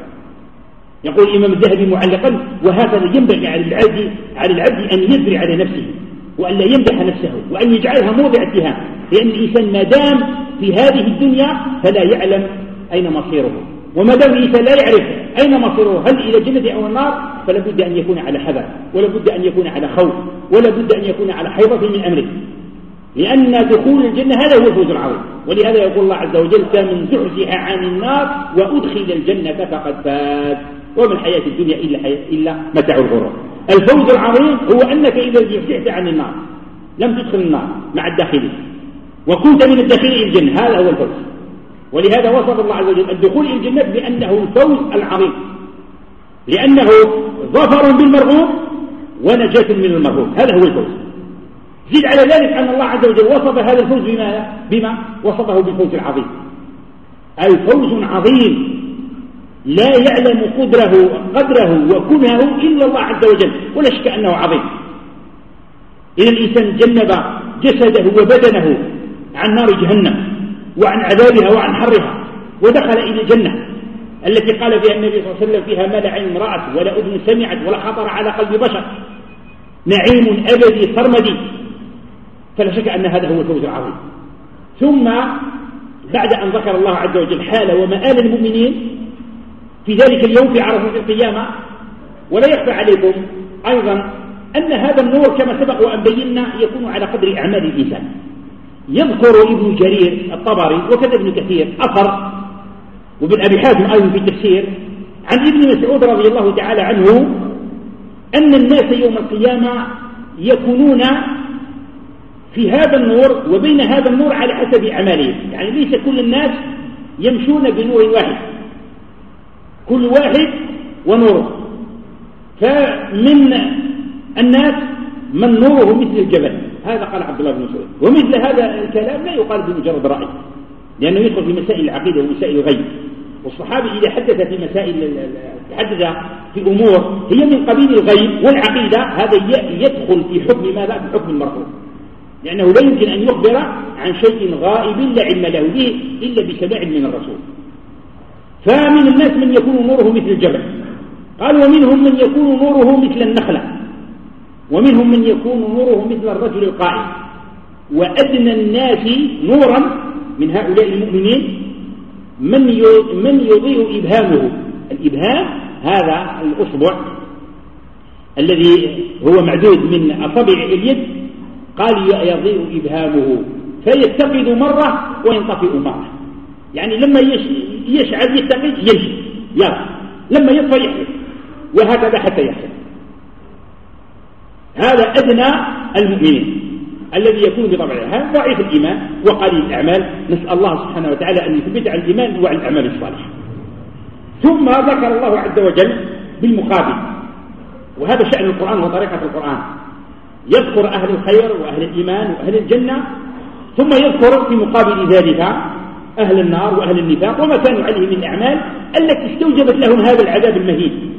يقول الإمام الذهبي معلقا وهكذا ينبغي على العبد على العبد أن يجري على نفسه، وأن لا يمدح نفسه وأن يجعلها موضع اتهام، لأن الإنسان ما دام في هذه الدنيا فلا يعلم أين مصيره، وما دام الإنسان لا يعرف أين مصيره هل إلى الجنة أو النار فلا بد أن يكون على حذر، ولا بد أن يكون على خوف، ولا بد أن يكون على حيطة من أمره، لأن دخول الجنة هذا هو الفوز العظيم. ولهذا يقول الله عز وجل: فمن زحزح عن النار وأدخل الجنة فقد فاز وما الحياة الدنيا إلا, إلا متاع الغرور. الفوز العظيم هو أنك إذا زحزحت عن النار لم تدخل النار مع الداخلين وكنت من الداخلين إلى الجنة، هذا هو الفوز. ولهذا وصف الله عز وجل الدخول إلى الجنة بأنه الفوز العظيم، لأنه ظفر بالمرغوب ونجاة من المرهوب، هذا هو الفوز. زد على ذلك أن الله عز وجل وصف هذا الفوز بما, بما وصفه بالفوز العظيم. الفوز عظيم لا يعلم قدره قدره وكنه إلا الله عز وجل، ولا شك أنه عظيم. إذا الإنسان جنب جسده وبدنه عن نار جهنم وعن عذابها وعن حرها ودخل إلى الجنة التي قال فيها النبي صلى الله عليه وسلم: فيها ما لا عين رأت ولا أذن سمعت ولا خطر على قلب بشر، نعيم أبدي سرمدي، فلا شك أن هذا هو الفوز العظيم. ثم بعد أن ذكر الله عز وجل حال ومآل المؤمنين في ذلك اليوم في عرفة القيامة، ولا يخفى عليكم أيضا أن هذا النور كما سبق وأن بينا يكون على قدر أعمال الإنسان. يذكر ابن جرير الطبري وكذا ابن كثير أثر، وابن أبي حاتم أيضا في التفسير عن ابن مسعود رضي الله تعالى عنه أن الناس يوم القيامة يكونون في هذا النور وبين هذا النور على حسب أعمالهم، يعني ليس كل الناس يمشون بنور واحد، كل واحد ونوره. فمن الناس من نوره مثل الجبل، هذا قال عبد الله بن مسعود. ومثل هذا الكلام لا يقال بمجرد رأي، لأنه يدخل في مسائل العقيدة ومسائل الغيب. والصحابي إذا حدث في مسائل حدث في أمور هي من قبيل الغيب والعقيدة، هذا يدخل في حكم ماذا؟ في حكم المرفوع، لأنه لا يمكن أن يخبر عن شيء غائب لا علم له به إلا بسماع من الرسول. فمن الناس من يكون نوره مثل الجبل، قال: ومنهم من يكون نوره مثل النخلة، ومنهم من يكون نوره مثل الرجل القائم. وأدنى الناس نورا من هؤلاء المؤمنين من من يضيء إبهامه. الإبهام هذا الأصبع الذي هو معدود من أصابع اليد، قال: يضيء إبهامه فيتقد مرة وينطفئ مرة، يعني لما يشعل يتقد يمشي يلا، لما يطفى يحرق، وهكذا حتى يحرق. هذا أدنى المؤمنين الذي يكون بطبعه هذا ضعيف الإيمان وقليل الأعمال، نسأل الله سبحانه وتعالى أن يثبت على الإيمان وعلى الأعمال الصالحة. ثم ذكر الله عز وجل بالمقابل، وهذا شأن القرآن وطريقة القرآن، يذكر أهل الخير وأهل الإيمان وأهل الجنة، ثم يذكر في مقابل ذلك أهل النار وأهل النفاق وما كانوا عليه من الأعمال التي استوجبت لهم هذا العذاب المهين.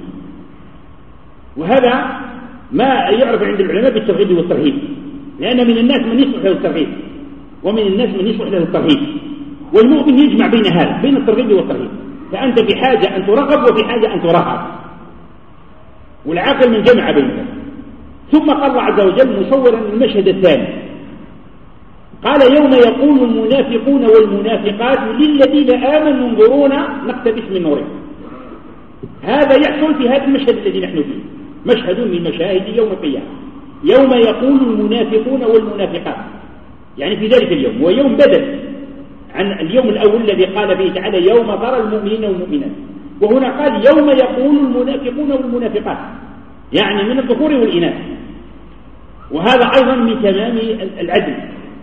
وهذا ما يعرف عند العلماء بالترغيب والترهيب، لأن من الناس من يصلح له الترغيب ومن الناس من يصلح له الترهيب، والمؤمن يجمع بين هذا، بين الترغيب والترهيب. فأنت بحاجة أن ترغب وبحاجة أن ترهب، والعاقل من جمع بينهم. ثم قال الله عز وجل مصورا المشهد الثاني، قال: يوم يقول المنافقون والمنافقات للذين آمنوا انظرونا نقتبس من نوركم. هذا يحصل في هذا المشهد الذي نحن فيه، مشهد من مشاهد يوم القيامة. يوم يقول المنافقون والمنافقات، يعني في ذلك اليوم، ويوم بدل عن اليوم الأول الذي قال فيه تعالى: يوم ترى المؤمنين والمؤمنات، وهنا قال: يوم يقول المنافقون والمنافقات، يعني من الذكور والإناث. وهذا أيضا من تمام العدل.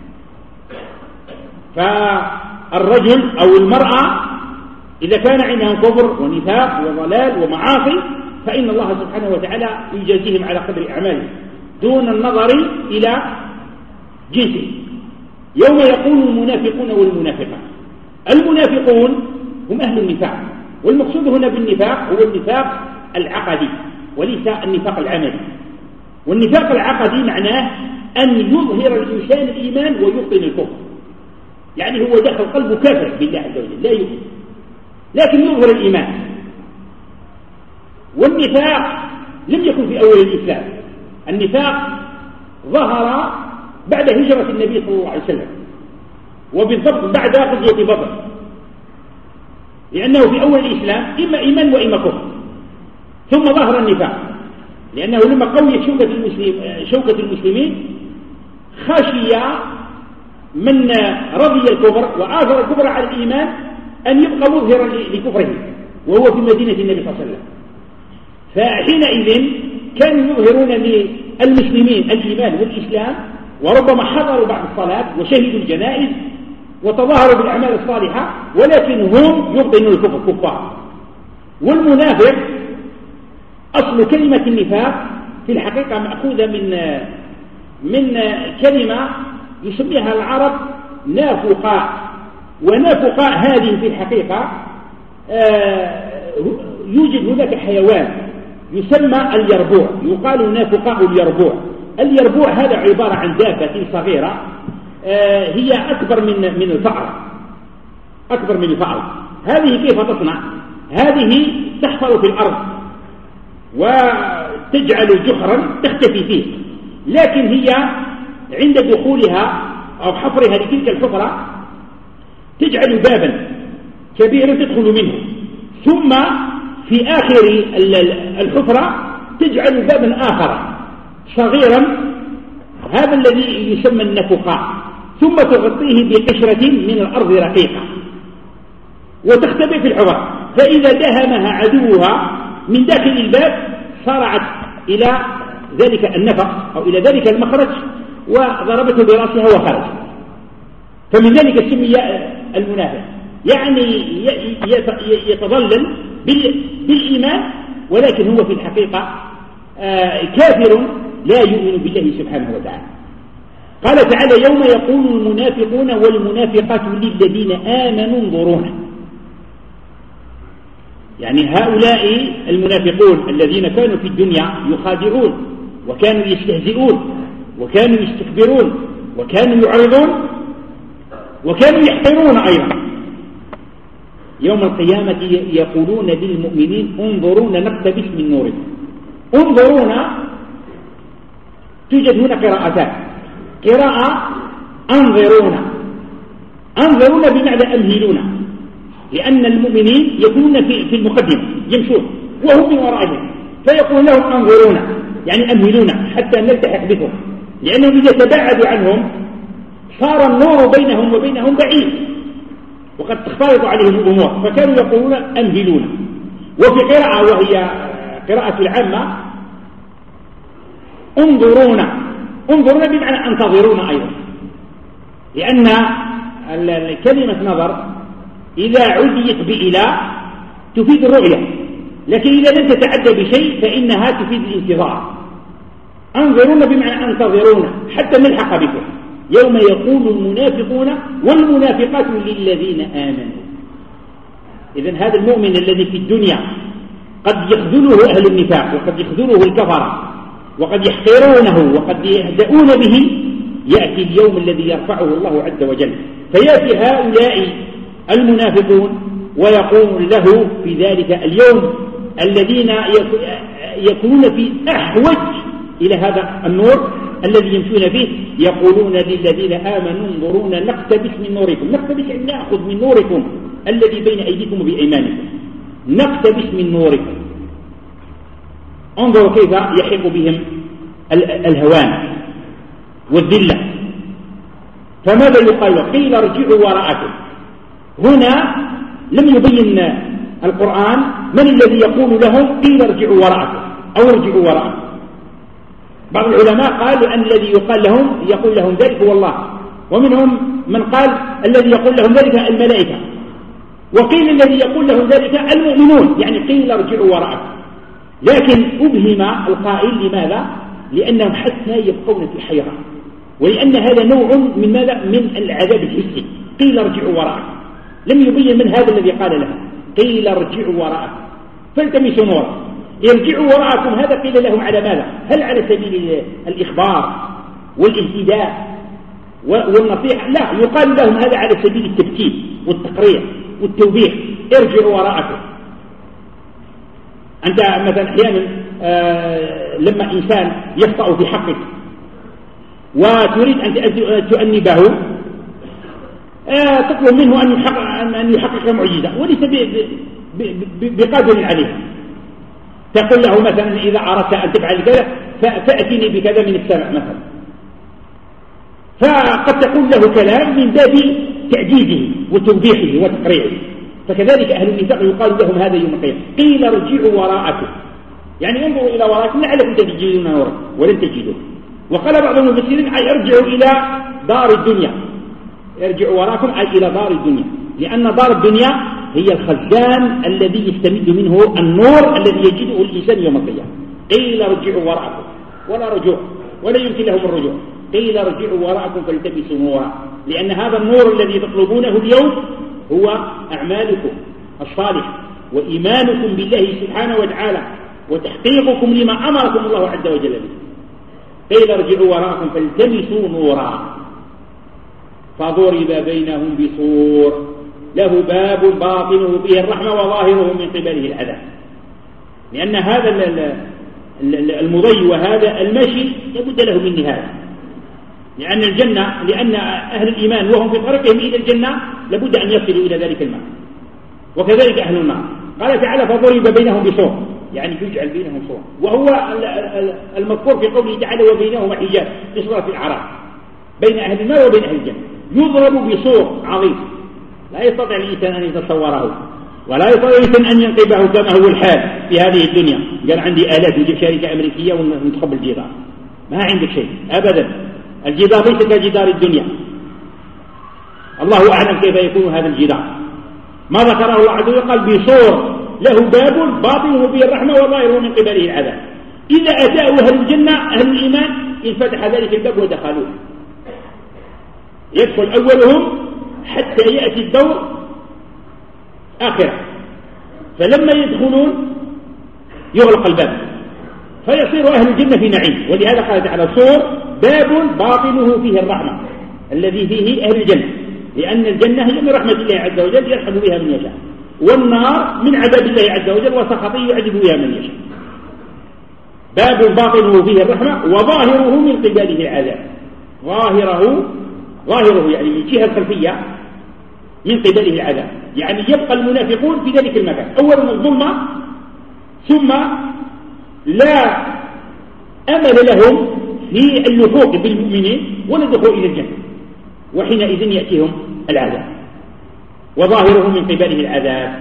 فالرجل أو المرأة إذا كان عندهم كفر ونفاق وضلال ومعاصي فإن الله سبحانه وتعالى يجازيهم على قدر أعمالهم دون النظر إلى جنسه. يوم يقول المنافقون والمنافقات، المنافقون هم أهل النفاق، والمقصود هنا بالنفاق هو النفاق العقدي وليس النفاق العملي. والنفاق العقدي معناه أن يظهر الإنسان الإيمان ويبطن الكفر، يعني هو داخل قلبه كافر بالله عز وجل لا يؤمن، لكن يظهر الإيمان. والنفاق لم يكن في أول الإسلام، النفاق ظهر بعد هجرة النبي صلى الله عليه وسلم، وبالضبط بعد غزوة بدر، لأنه في أول الإسلام إما إيمان وإما كفر، ثم ظهر النفاق، لأنه لما قويت شوكة المسلمين, شوكة المسلمين خشي من رضي الكفر وآثر الكفر على الإيمان أن يبقى مظهرا لكفره وهو في مدينة النبي صلى الله عليه وسلم. فحينئذ كانوا يظهرون للمسلمين الإيمان والإسلام، وربما حضروا بعد الصلاة وشهدوا الجنائز وتظاهروا بالأعمال الصالحة، ولكن هم يبطنون الكفر كفار. والمنافق أصل كلمة النفاق في الحقيقة مأخوذة من من كلمة يسميها العرب نافقاء، ونافقاء هذه في الحقيقة يوجد هناك حيوان يسمى اليربوع، يقال نافقاء اليربوع. اليربوع هذا عبارة عن دابة صغيرة هي أكبر من من الفأر، أكبر من الفأر. هذه كيف تصنع؟ هذه تحفر في الأرض وتجعل جحرا تختفي فيه، لكن هي عند دخولها أو حفرها لتلك الحفرة تجعل بابا كبيرا تدخل منه، ثم في آخر الحفرة تجعل بابا آخر صغيرا، هذا الذي يسمى النفقاء، ثم تغطيه بقشرة من الأرض رقيقة وتختبئ في الحفرة، فإذا دهمها عدوها من داخل الباب صارعت إلى ذلك النفق أو إلى ذلك المخرج وضربته برأسها وخرج. فمن ذلك سمي المنافق، يعني يتظلل بالإيمان ولكن هو في الحقيقة كافر لا يؤمن بالله سبحانه وتعالى. قال تعالى: يوم يقول المنافقون والمنافقات للذين آمنوا انظرونا. يعني هؤلاء المنافقون الذين كانوا في الدنيا يخادعون وكانوا يستهزئون وكانوا يستكبرون وكانوا يعرضون وكانوا يحقرون أيضا، يوم القيامة يقولون للمؤمنين انظرونا نقتبس من نوركم. انظرونا توجد هنا قراءتان: قراءة انظرونا، انظرونا بمعنى أمهلونا، لأن المؤمنين يكونون في المقدمة يمشون وهم من ورائهم، فيقول لهم انظرونا يعني أمهلونا حتى نلتحق بكم، لأنهم إذا تباعدوا عنهم صار النور بينهم وبينهم بعيد وقد تختلط عليهم الأمور، فكانوا يقولون أمهلونا. وفي قراءة وهي قراءة العامة انظرونا، انظرونا بمعنى انتظرونا أيضا، لأن كلمة نظر إذا عديت بإلى تفيد الرؤية، لكن إذا لم تتعدى بشيء فإنها تفيد الانتظار. انظرونا بمعنى انتظرونا حتى نلحق بكم. يوم يقول المنافقون والمنافقات للذين آمنوا. إذن هذا المؤمن الذي في الدنيا قد يخذله أهل النفاق وقد يخذله الكفرة وقد يحقرونه وقد يهدؤون به، يأتي اليوم الذي يرفعه الله عز وجل، فيأتي هؤلاء المنافقون ويقول له في ذلك اليوم الذين يكونون في أحوج إلى هذا النور الذي يمشون فيه، يقولون للذين آمنوا انظرونا نقتبس من نوركم. نقتبس يعني نأخذ من نوركم الذي بين أيديكم وبأيمانكم، نقتبس من نوركم. انظروا كيف يحيق بهم الهوان والذلة. فماذا يقال؟ قيل ارجعوا وراءكم. هنا لم يبين القرآن من الذي يقول لهم قيل ارجعوا وراءكم أو ارجعوا وراءكم. بعض العلماء قالوا أن الذي يقال لهم يقول لهم ذلك هو الله، ومنهم من قال الذي يقول لهم ذلك الملائكة، وقيل الذي يقول لهم ذلك المؤمنون، يعني قيل ارجعوا وراءكم. لكن أبهم القائل لماذا؟ لأنهم حتى يبقون في حيرة، ولأن هذا نوع من ماذا؟ من العذاب الحسي. قيل ارجعوا وراءكم، لم يبين من هذا الذي قال لهم قيل ارجعوا وراءكم فالتمسوا نورا. يرجعوا وراءكم هذا قيل لهم على ماذا؟ هل على سبيل الإخبار والاهتداء والنصيحة؟ لا، يقال لهم هذا على سبيل التبكير والتقرير والتوبيخ. ارجعوا وراءكم. أنت مثلا أحيانا آه لما إنسان يخطأ في حقك وتريد أن تؤنبه تطلب منه أن يحقق, أن يحقق معجزة وليس بقادر عليه. تقول له مثلا إذا أردت أن تفعل كذا فأتني بكذا من السماء مثلا، فقد تقول له كلام من باب تعجيزه وتوضيحه وتقريعه. فكذلك أهل النفاق يقال لهم هذا يوم القيامة قيل ارجعوا وراءكم، يعني انظروا إلى وراءكم لعلكم تجدون نورا ولن تجدوه. وقال بعض المفسرين أي ارجعوا إلى دار الدنيا، ارجعوا وراءكم أي إلى دار الدنيا، لأن دار الدنيا هي الخزان الذي يستمد منه النور الذي يجده الإنسان يوم القيامة. قيل ارجعوا وراءكم ولا رجوع ولا يمكن لهم الرجوع، قيل ارجعوا وراءكم فالتمسوا نورا، لأن هذا النور الذي تطلبونه اليوم هو أعمالكم الصالحة وإيمانكم بالله سبحانه وتعالى وتحقيقكم لما أمركم الله عز وجل به. قيل ارجعوا وراءكم فالتمسوا نورا فضرب بينهم بسور له باب باطنه فيه الرحمة وظاهره من قبله العذاب. لأن هذا المضي وهذا المشي لابد له من نهاية، لأن الجنة لأن أهل الإيمان وهم في طريقهم إلى الجنة لابد أن يصلوا إلى ذلك المعنى، وكذلك أهل النار. قال تعالى فضرب بينهم بسور، يعني يجعل بينهم سور، وهو المذكور في قوله تعالى وبينهما حجاب في سورة الأعراف، بين أهل النار وبين أهل الجنة يضرب بسور عظيم لا يستطيع الإنسان أن يتصوره ولا يستطيع الإنسان أن ينقبه كما هو الحال في هذه الدنيا. قال عندي آلات وجيب شركة أمريكية ونتقبل الجدار، ما عندك شيء أبدا. الجدار ليس كجدار الدنيا، الله أعلم كيف يكون هذا الجدار. ما ذكره الله عز وجل قال بسور له باب باطنه فيه الرحمة وظاهره من قبله العذاب. إذا أتاه أهل الجنة أهل الإيمان انفتح ذلك الباب ودخلوه، يدخل أولهم حتى يأتي الدور آخره، فلما يدخلون يغلق الباب فيصير أهل الجنة في نعيم. ولهذا قال تعالى سور باب باطنه فيه الرحمة الذي فيه أهل الجنة، لأن الجنة هي من رحمة الله عز وجل يرحم بها من يشاء، والنار من عذاب الله عز وجل وسخطه يعذب بها من يشاء. باب باطنه فيه الرحمة وظاهره من قبله العذاب. ظاهره ظاهره يعني من جهة الخلفية من قبله العذاب، يعني يبقى المنافقون في ذلك المكان أولا الظلمة، ثم لا أمل لهم في اللحوق بالمؤمنين ولا الدخول إلى الجنة، وحينئذ يأتيهم العذاب وظاهره من قبله العذاب.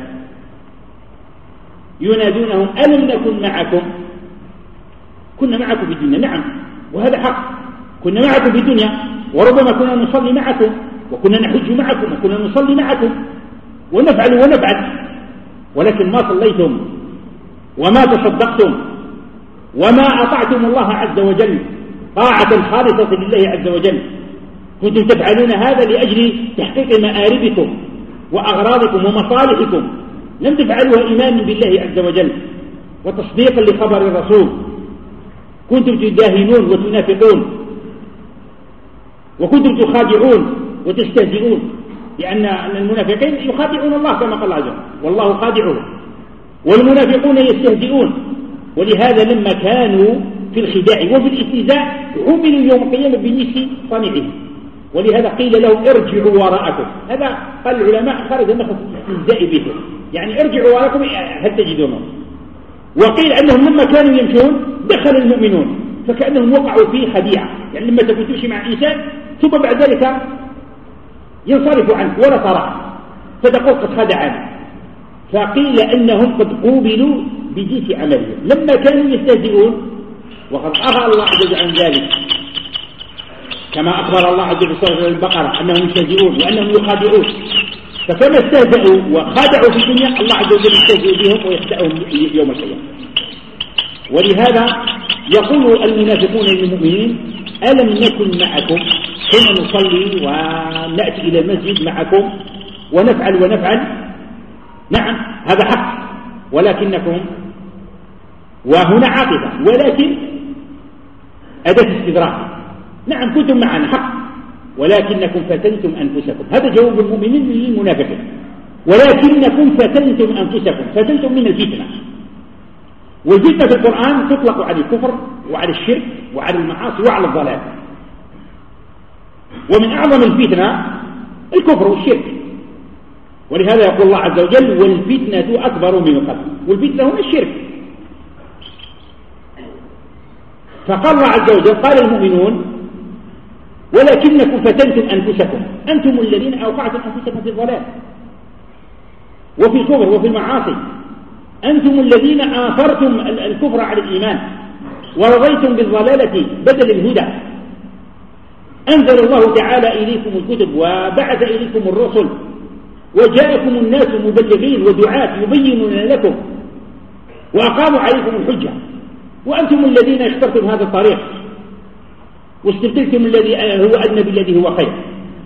ينادونهم ألم نكن معكم؟ كنا معكم في الدنيا، نعم وهذا حق، كنا معكم في الدنيا وربما كنا نصلي معكم وكنا نحج معكم وكنا نصلي معكم ونفعل ونفعل، ولكن ما صليتم وما تصدقتم وما أطعتم الله عز وجل طاعة خالصة لله عز وجل. كنتم تفعلون هذا لأجل تحقيق مآربكم وأغراضكم ومصالحكم، لم تفعلوها إيمانا بالله عز وجل وتصديقا لخبر الرسول. كنتم تداهنون وتنافقون وكنتم تخادعون وتستهزئون، لأن المنافقين يخادعون الله كما قال عز وجل والله خادعهم، والمنافقون يستهزئون. ولهذا لما كانوا في الخداع وفي الاستهزاء عملوا يوم القيامة بنفس صنيعهم، ولهذا قيل لهم ارجعوا وراءكم. هذا قال العلماء خرج من الاستهزاء بهم، يعني ارجعوا وراءكم هل تجدونه. وقيل أنهم لما كانوا يمشون دخل المؤمنون فكأنهم وقعوا في خديعة، يعني لما تكون تمشي مع إنسان ثم بعد ذلك ينصرف عنك ولا تراه فتقول قد خدعني. فقيل أنهم قد قوبلوا بجنس عملهم لما كانوا يستهزئون، وقد أخبر الله عز وجل عن ذلك كما أخبر الله عز وجل في سورة البقرة أنهم يستهزئون وأنهم يخادعون. فكما استهزئوا وخادعوا في الدنيا الله عز وجل يستهزئ بهم ويخدعهم يوم القيامة. ولهذا يقول المنافقون للمؤمنين ألم نكن معكم حين نصلي ونأتي إلى المسجد معكم ونفعل ونفعل؟ نعم هذا حق، ولكنكم وهنا عاطفة ولكن أداة استدراك. نعم كنتم معنا حق ولكنكم فتنتم أنفسكم، هذا جواب المؤمنين للمنافقين. ولكنكم فتنتم أنفسكم، فتنتم من الفتنة. والفتنة في القرآن تطلق على الكفر وعلى الشرك وعلى المعاصي وعلى الضلال. ومن أعظم الفتنة الكفر والشرك، ولهذا يقول الله عز وجل والفتنة أكبر من القتل، والفتنة هنا الشرك. فقال الله عز وجل قال المؤمنون ولكنكم فتنتم أنفسكم، أنتم الذين أوقعتم أنفسكم في الضلال وفي الكفر وفي المعاصي، أنتم الذين آثرتم الكفر على الإيمان ورضيتم بالضلالة بدل الهدى. أنزل الله تعالى إليكم الكتب وبعث إليكم الرسل وجاءكم الناس مبلغين ودعاة يبينون لكم وأقاموا عليكم الحجة، وأنتم الذين اخترتم هذا الطريق واستبدلتم الذي هو أدنى بالذي هو خير،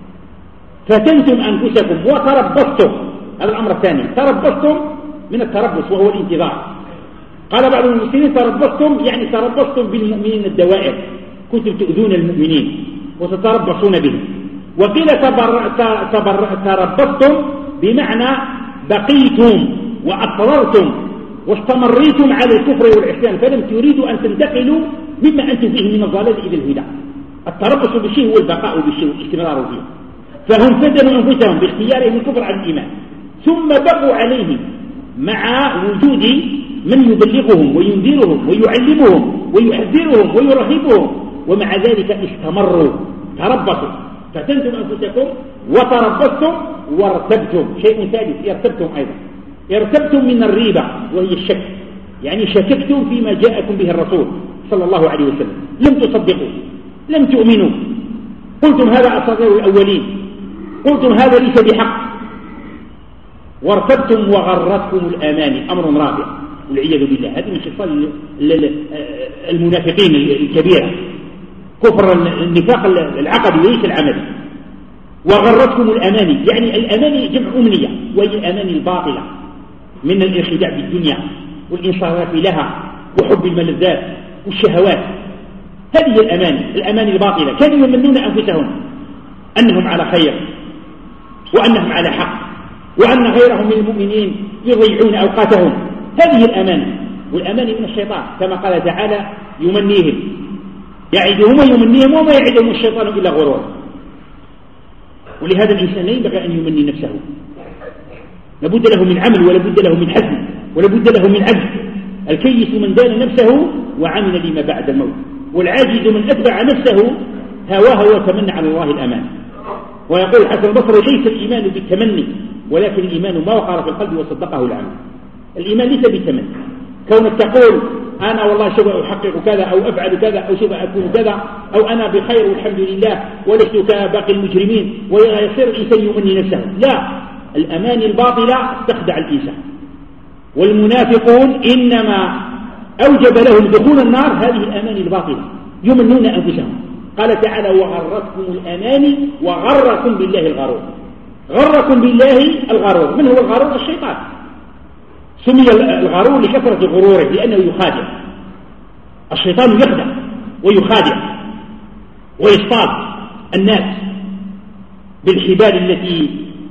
فتنتم أنفسكم وتربصتم. هذا الأمر الثاني، تربصتم من التربص وهو الانتظار. قال بعض المسلمين تربصتم يعني تربصتم بالمؤمنين الدوائر، كنتم تؤذون المؤمنين وتتربصون بهم. وقيل تبر... تبر... تربصتم بمعنى بقيتم وأصررتم واستمريتم على الكفر والعصيان، فلم تريدوا أن تنتقلوا مما أنتم فيه من الضلال إلى الهدى. التربص بالشيء هو البقاء بالشيء والاستمرار فيه. فهم فتنوا أنفسهم باختيارهم الكفر عن الإيمان، ثم بقوا عليه مع وجود من يبلغهم وينذرهم ويعلمهم ويحذرهم ويرهبهم، ومع ذلك استمروا تربصوا. فتنتم أنفسكم وتربصتم وارتبتم. شيء ثالث ارتبتم أيضا، ارتبتم من الريبة وهي الشك، يعني شككتم فيما جاءكم به الرسول صلى الله عليه وسلم، لم تصدقوا لم تؤمنوا، قلتم هذا أساطير الأولين، قلتم هذا ليس بحق، وارتبتم وغرتكم الأماني. أمر رابع والعياذ بالله، هذه من خصال المنافقين الكبيرة، كفر النفاق العقدي وليس العملي. وغرتكم الأماني يعني الأماني جمع أمنية، وهي الأماني الباطلة من الانخداع بالدنيا والانصراف لها وحب الملذات والشهوات. هذه الأماني الأماني الباطلة. كانوا يمنون أنفسهم أنهم على خير وأنهم على حق وأن غيرهم من المؤمنين يضيعون أوقاتهم. هذه الأماني، والأماني من الشيطان كما قال تعالى يمنيهم يعدهم ويمنيهم وما يعدهم الشيطان إلا غرور. ولهذا الإنسان لا ينبغي أن يمني نفسه، لابد له من عمل ولابد له من حزم ولابد له من عزم. الكيس من دان نفسه وعمل لما بعد الموت، والعاجز من أتبع نفسه هواه وتمنى على الله الأمان. ويقول الحسن البصري ليس الإيمان بالتمني ولكن الإيمان ما وقر في القلب وصدقه العمل. الإيمان ليس بالتمني، كونك تقول أنا والله سوف أحقق كذا أو أفعل كذا أو سوف أكون كذا أو أنا بخير والحمد لله ولست كباقي المجرمين، ويصير الإنسان يمني نفسه. لا، الأماني الباطلة تخدع الإنسان. والمنافقون إنما أوجب لهم دخول النار هذه الأماني الباطلة، يمنون أنفسهم. قال تعالى وغرتكم الأماني وغركم بالله الغرور. غركم بالله الغرور. من هو الغرور؟ الشيطان. سمي الغرور لكثرة غروره لأنه يخادع. الشيطان يخدع ويخادع ويصطاد الناس بالحبال التي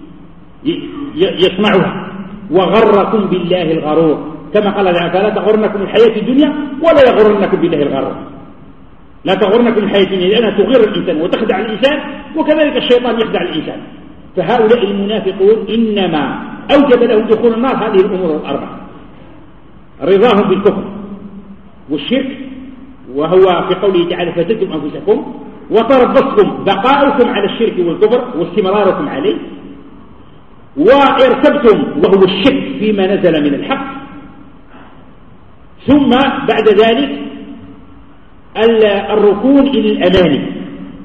يصنعها. وغركم بالله الغرور كما قال تعالى فلا تغرنكم الحياة الدنيا ولا يغرنكم بالله الغرور. لا تغرنكم الحياة الدنيا لأنها تغر الإنسان وتخدع الإنسان، وكذلك الشيطان يخدع الإنسان. فهؤلاء المنافقون إنما أوجب لهم دخول النار هذه الأمور الأربعة: رضاهم بالكفر والشرك، وهو في قوله تعالى فتنتم أنفسكم، وتربصتم بقاؤكم على الشرك والكفر واستمراركم عليه، وارتبتم وهو الشك فيما نزل من الحق، ثم بعد ذلك الركون إلى الأماني،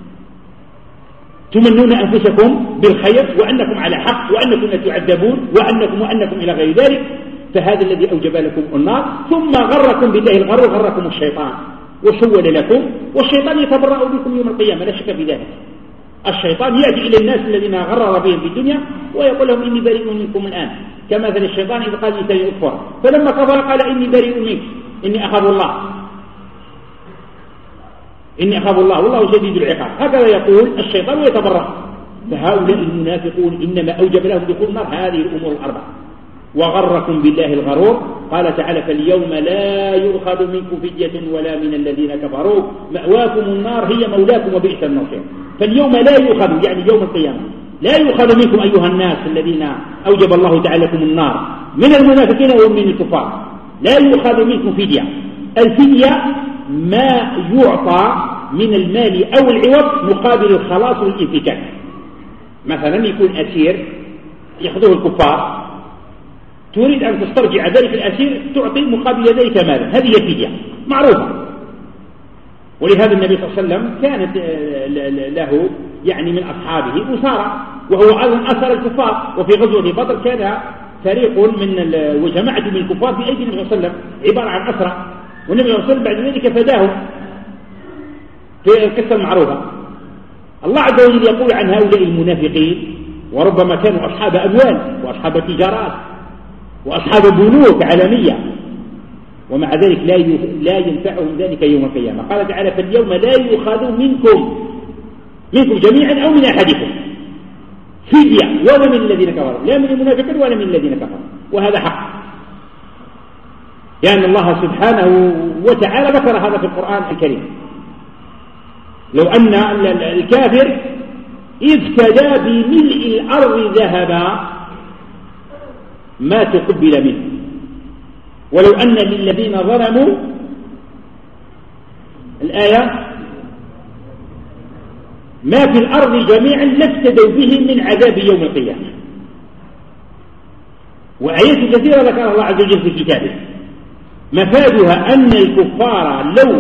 تمنون أنفسكم بالخير وأنكم على حق وأنكم لا تعذبون وأنكم وأنكم إلى غير ذلك. فهذا الذي أوجب لكم النار. ثم غركم بالله الغرور، غركم الشيطان وسول لكم، والشيطان يتبرأ بكم يوم القيامة لا شك في ذلك. الشيطان يأتي إلى الناس الذين غرر بهم في الدنيا ويقول لهم إني بريء منكم الآن، كمثل الشيطان إذا قال لسان أكفر فلما كفر قال إني بريء منك إني أخاف الله إني أخاف الله والله شديد العقاب. هكذا يقول الشيطان ويتبرأ. فهؤلاء المنافقون إنما أوجب لهم دخول النار هذه الأمور الأربعة: وغركم بالله الغرور. قال تعالى فاليوم لا يؤخذ منكم فدية ولا من الذين كفروا مأواكم النار هي مولاكم وبئس المصير. فاليوم لا يؤخذ يعني يوم القيامة لا يؤخذ منكم أيها الناس الذين أوجب الله تعالى لكم النار من المنافقين ومن الكفار، لا يؤخذ منكم فدية. الفدية ما يعطى من المال أو العوض مقابل الخلاص والانفكاك. مثلا يكون أسير يأخذه الكفار، تريد أن تسترجع ذلك الأسير تعطي مقابل ذلك مالا، هذه فدية معروفة. ولهذا النبي صلى الله عليه وسلم كانت له يعني من أصحابه أسارة، وهو أيضا أسر الكفار. وفي غزوة بدر كان فريق من وجماعة من الكفار في أيدي النبي صلى الله عليه وسلم عبارة عن أسرى، والنبي صلى الله عليه وسلم بعد ذلك فداهم في القصة المعروفة. الله عز وجل يقول عن هؤلاء المنافقين وربما كانوا أصحاب أموال وأصحاب تجارات وأصحاب بنوك عالمية، ومع ذلك لا لا ينفعهم ذلك يوم القيامة. قال تعالى فاليوم لا يؤخذ منكم منكم جميعا أو من أحدكم فدية ولا من الذين كفروا، لا من المنافقين ولا من الذين كفروا، وهذا حق، لأن الله سبحانه وتعالى ذكر هذا في القرآن الكريم. لو أن الكافر إذ ابتدى بملء الأرض ذهبا ما تقبل منه، ولو أن للذين ظلموا الآية ما في الأرض جميعا لافتدوا به من عذاب يوم القيامة. وآيات كثيرة ذكرها الله عز وجل في كتابه مفادها أن الكفار لو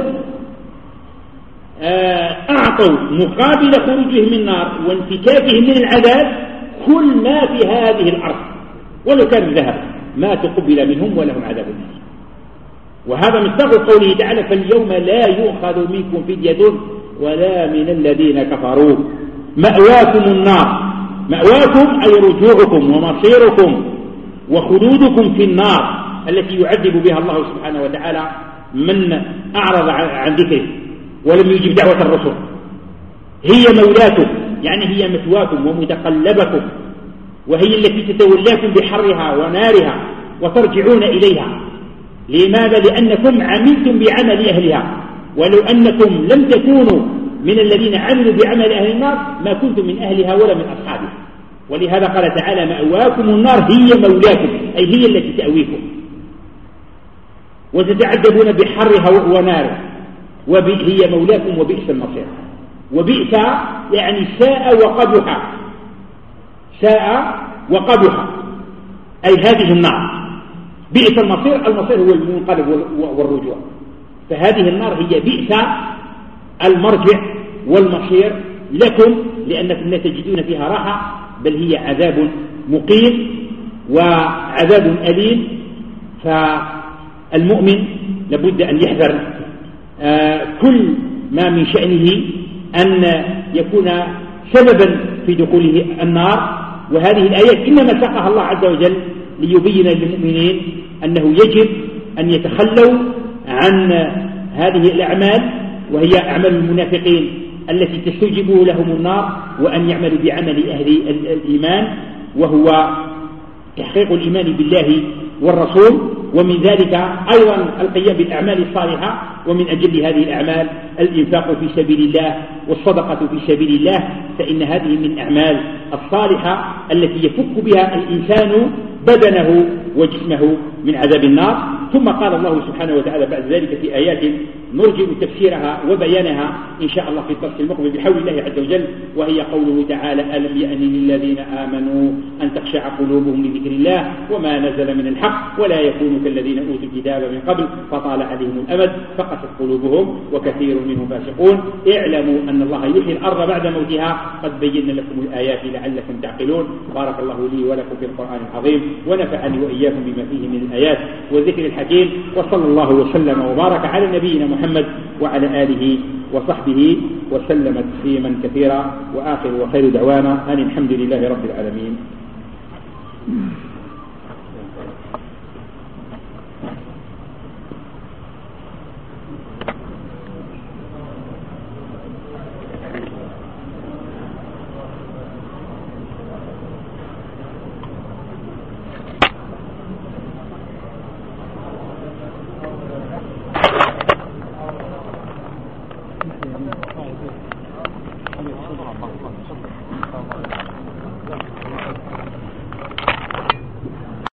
أعطوا مقابل خروجهم من النار وانفكاكهم من العذاب كل ما في هذه الأرض ولو كان ذهب ما تقبل منهم ولهم عذاب النار. وهذا مصداق قوله تعالى فاليوم لا يؤخذ منكم فدية ولا من الذين كفروا مأواكم النار. مأواكم أي رجوعكم ومصيركم وخلودكم في النار التي يعذب بها الله سبحانه وتعالى من أعرض عن ذكره ولم يجب دعوة الرسل. هي مولاكم يعني هي مثواكم ومتقلبكم، وهي التي تتولاكم بحرها ونارها وترجعون إليها. لماذا؟ لأنكم عملتم بعمل أهلها، ولو أنكم لم تكونوا من الذين عملوا بعمل أهل النار ما كنتم من أهلها ولا من أصحابها. ولهذا قال تعالى مأواكم النار هي مولاكم أي هي التي تأويكم وتتعذبون بحرها ونارها، وهي مولاكم وبئس المصير. وبئس يعني ساء وقبح، ساء وقبح أي هذه النار. بئس المصير، المصير هو المنقلب والرجوع، فهذه النار هي بئس المرجع والمصير لكم لأنكم لا تجدون فيها راحة، بل هي عذاب مقيم وعذاب أليم. فالمؤمن لابد أن يحذر آه كل ما من شأنه أن يكون سببا في دخوله النار. وهذه الآيات إنما ساقها الله عز وجل ليبين للمؤمنين أنه يجب أن يتخلوا عن هذه الأعمال وهي أعمال المنافقين التي تستوجب لهم النار، وأن يعملوا بعمل أهل الإيمان وهو تحقيق الإيمان بالله والرسول. ومن ذلك أيضا القيام بالأعمال الصالحة، ومن أجل هذه الأعمال الإنفاق في سبيل الله والصدقة في سبيل الله، فإن هذه من الأعمال الصالحة التي يفك بها الإنسان بدنه وجسمه من عذاب النار. ثم قال الله سبحانه وتعالى بعد ذلك في آيات نرجئ تفسيرها وبيانها إن شاء الله في الدرس المقبل بحول الله عز وجل، وهي قوله تعالى ألم يأن للذين آمنوا أن تخشع قلوبهم لذكر الله وما نزل من الحق ولا يكونوا كالذين أوتوا الكتاب من قبل فطال عليهم الأمد فقست قلوبهم وكثير منهم فاسقون. اعلموا أن الله يحيي الأرض بعد موتها قد بينا لكم الآيات لعلكم تعقلون. بارك الله لي ولكم في القرآن العظيم ونفعني وإياكم بما فيه من الآيات والذكر الحكيم، وصلى الله وسلم وبارك على نبينا محمد وعلى آله وصحبه وسلم تسليما كثيرا. وآخر وخير دعوانا أن الحمد لله رب العالمين.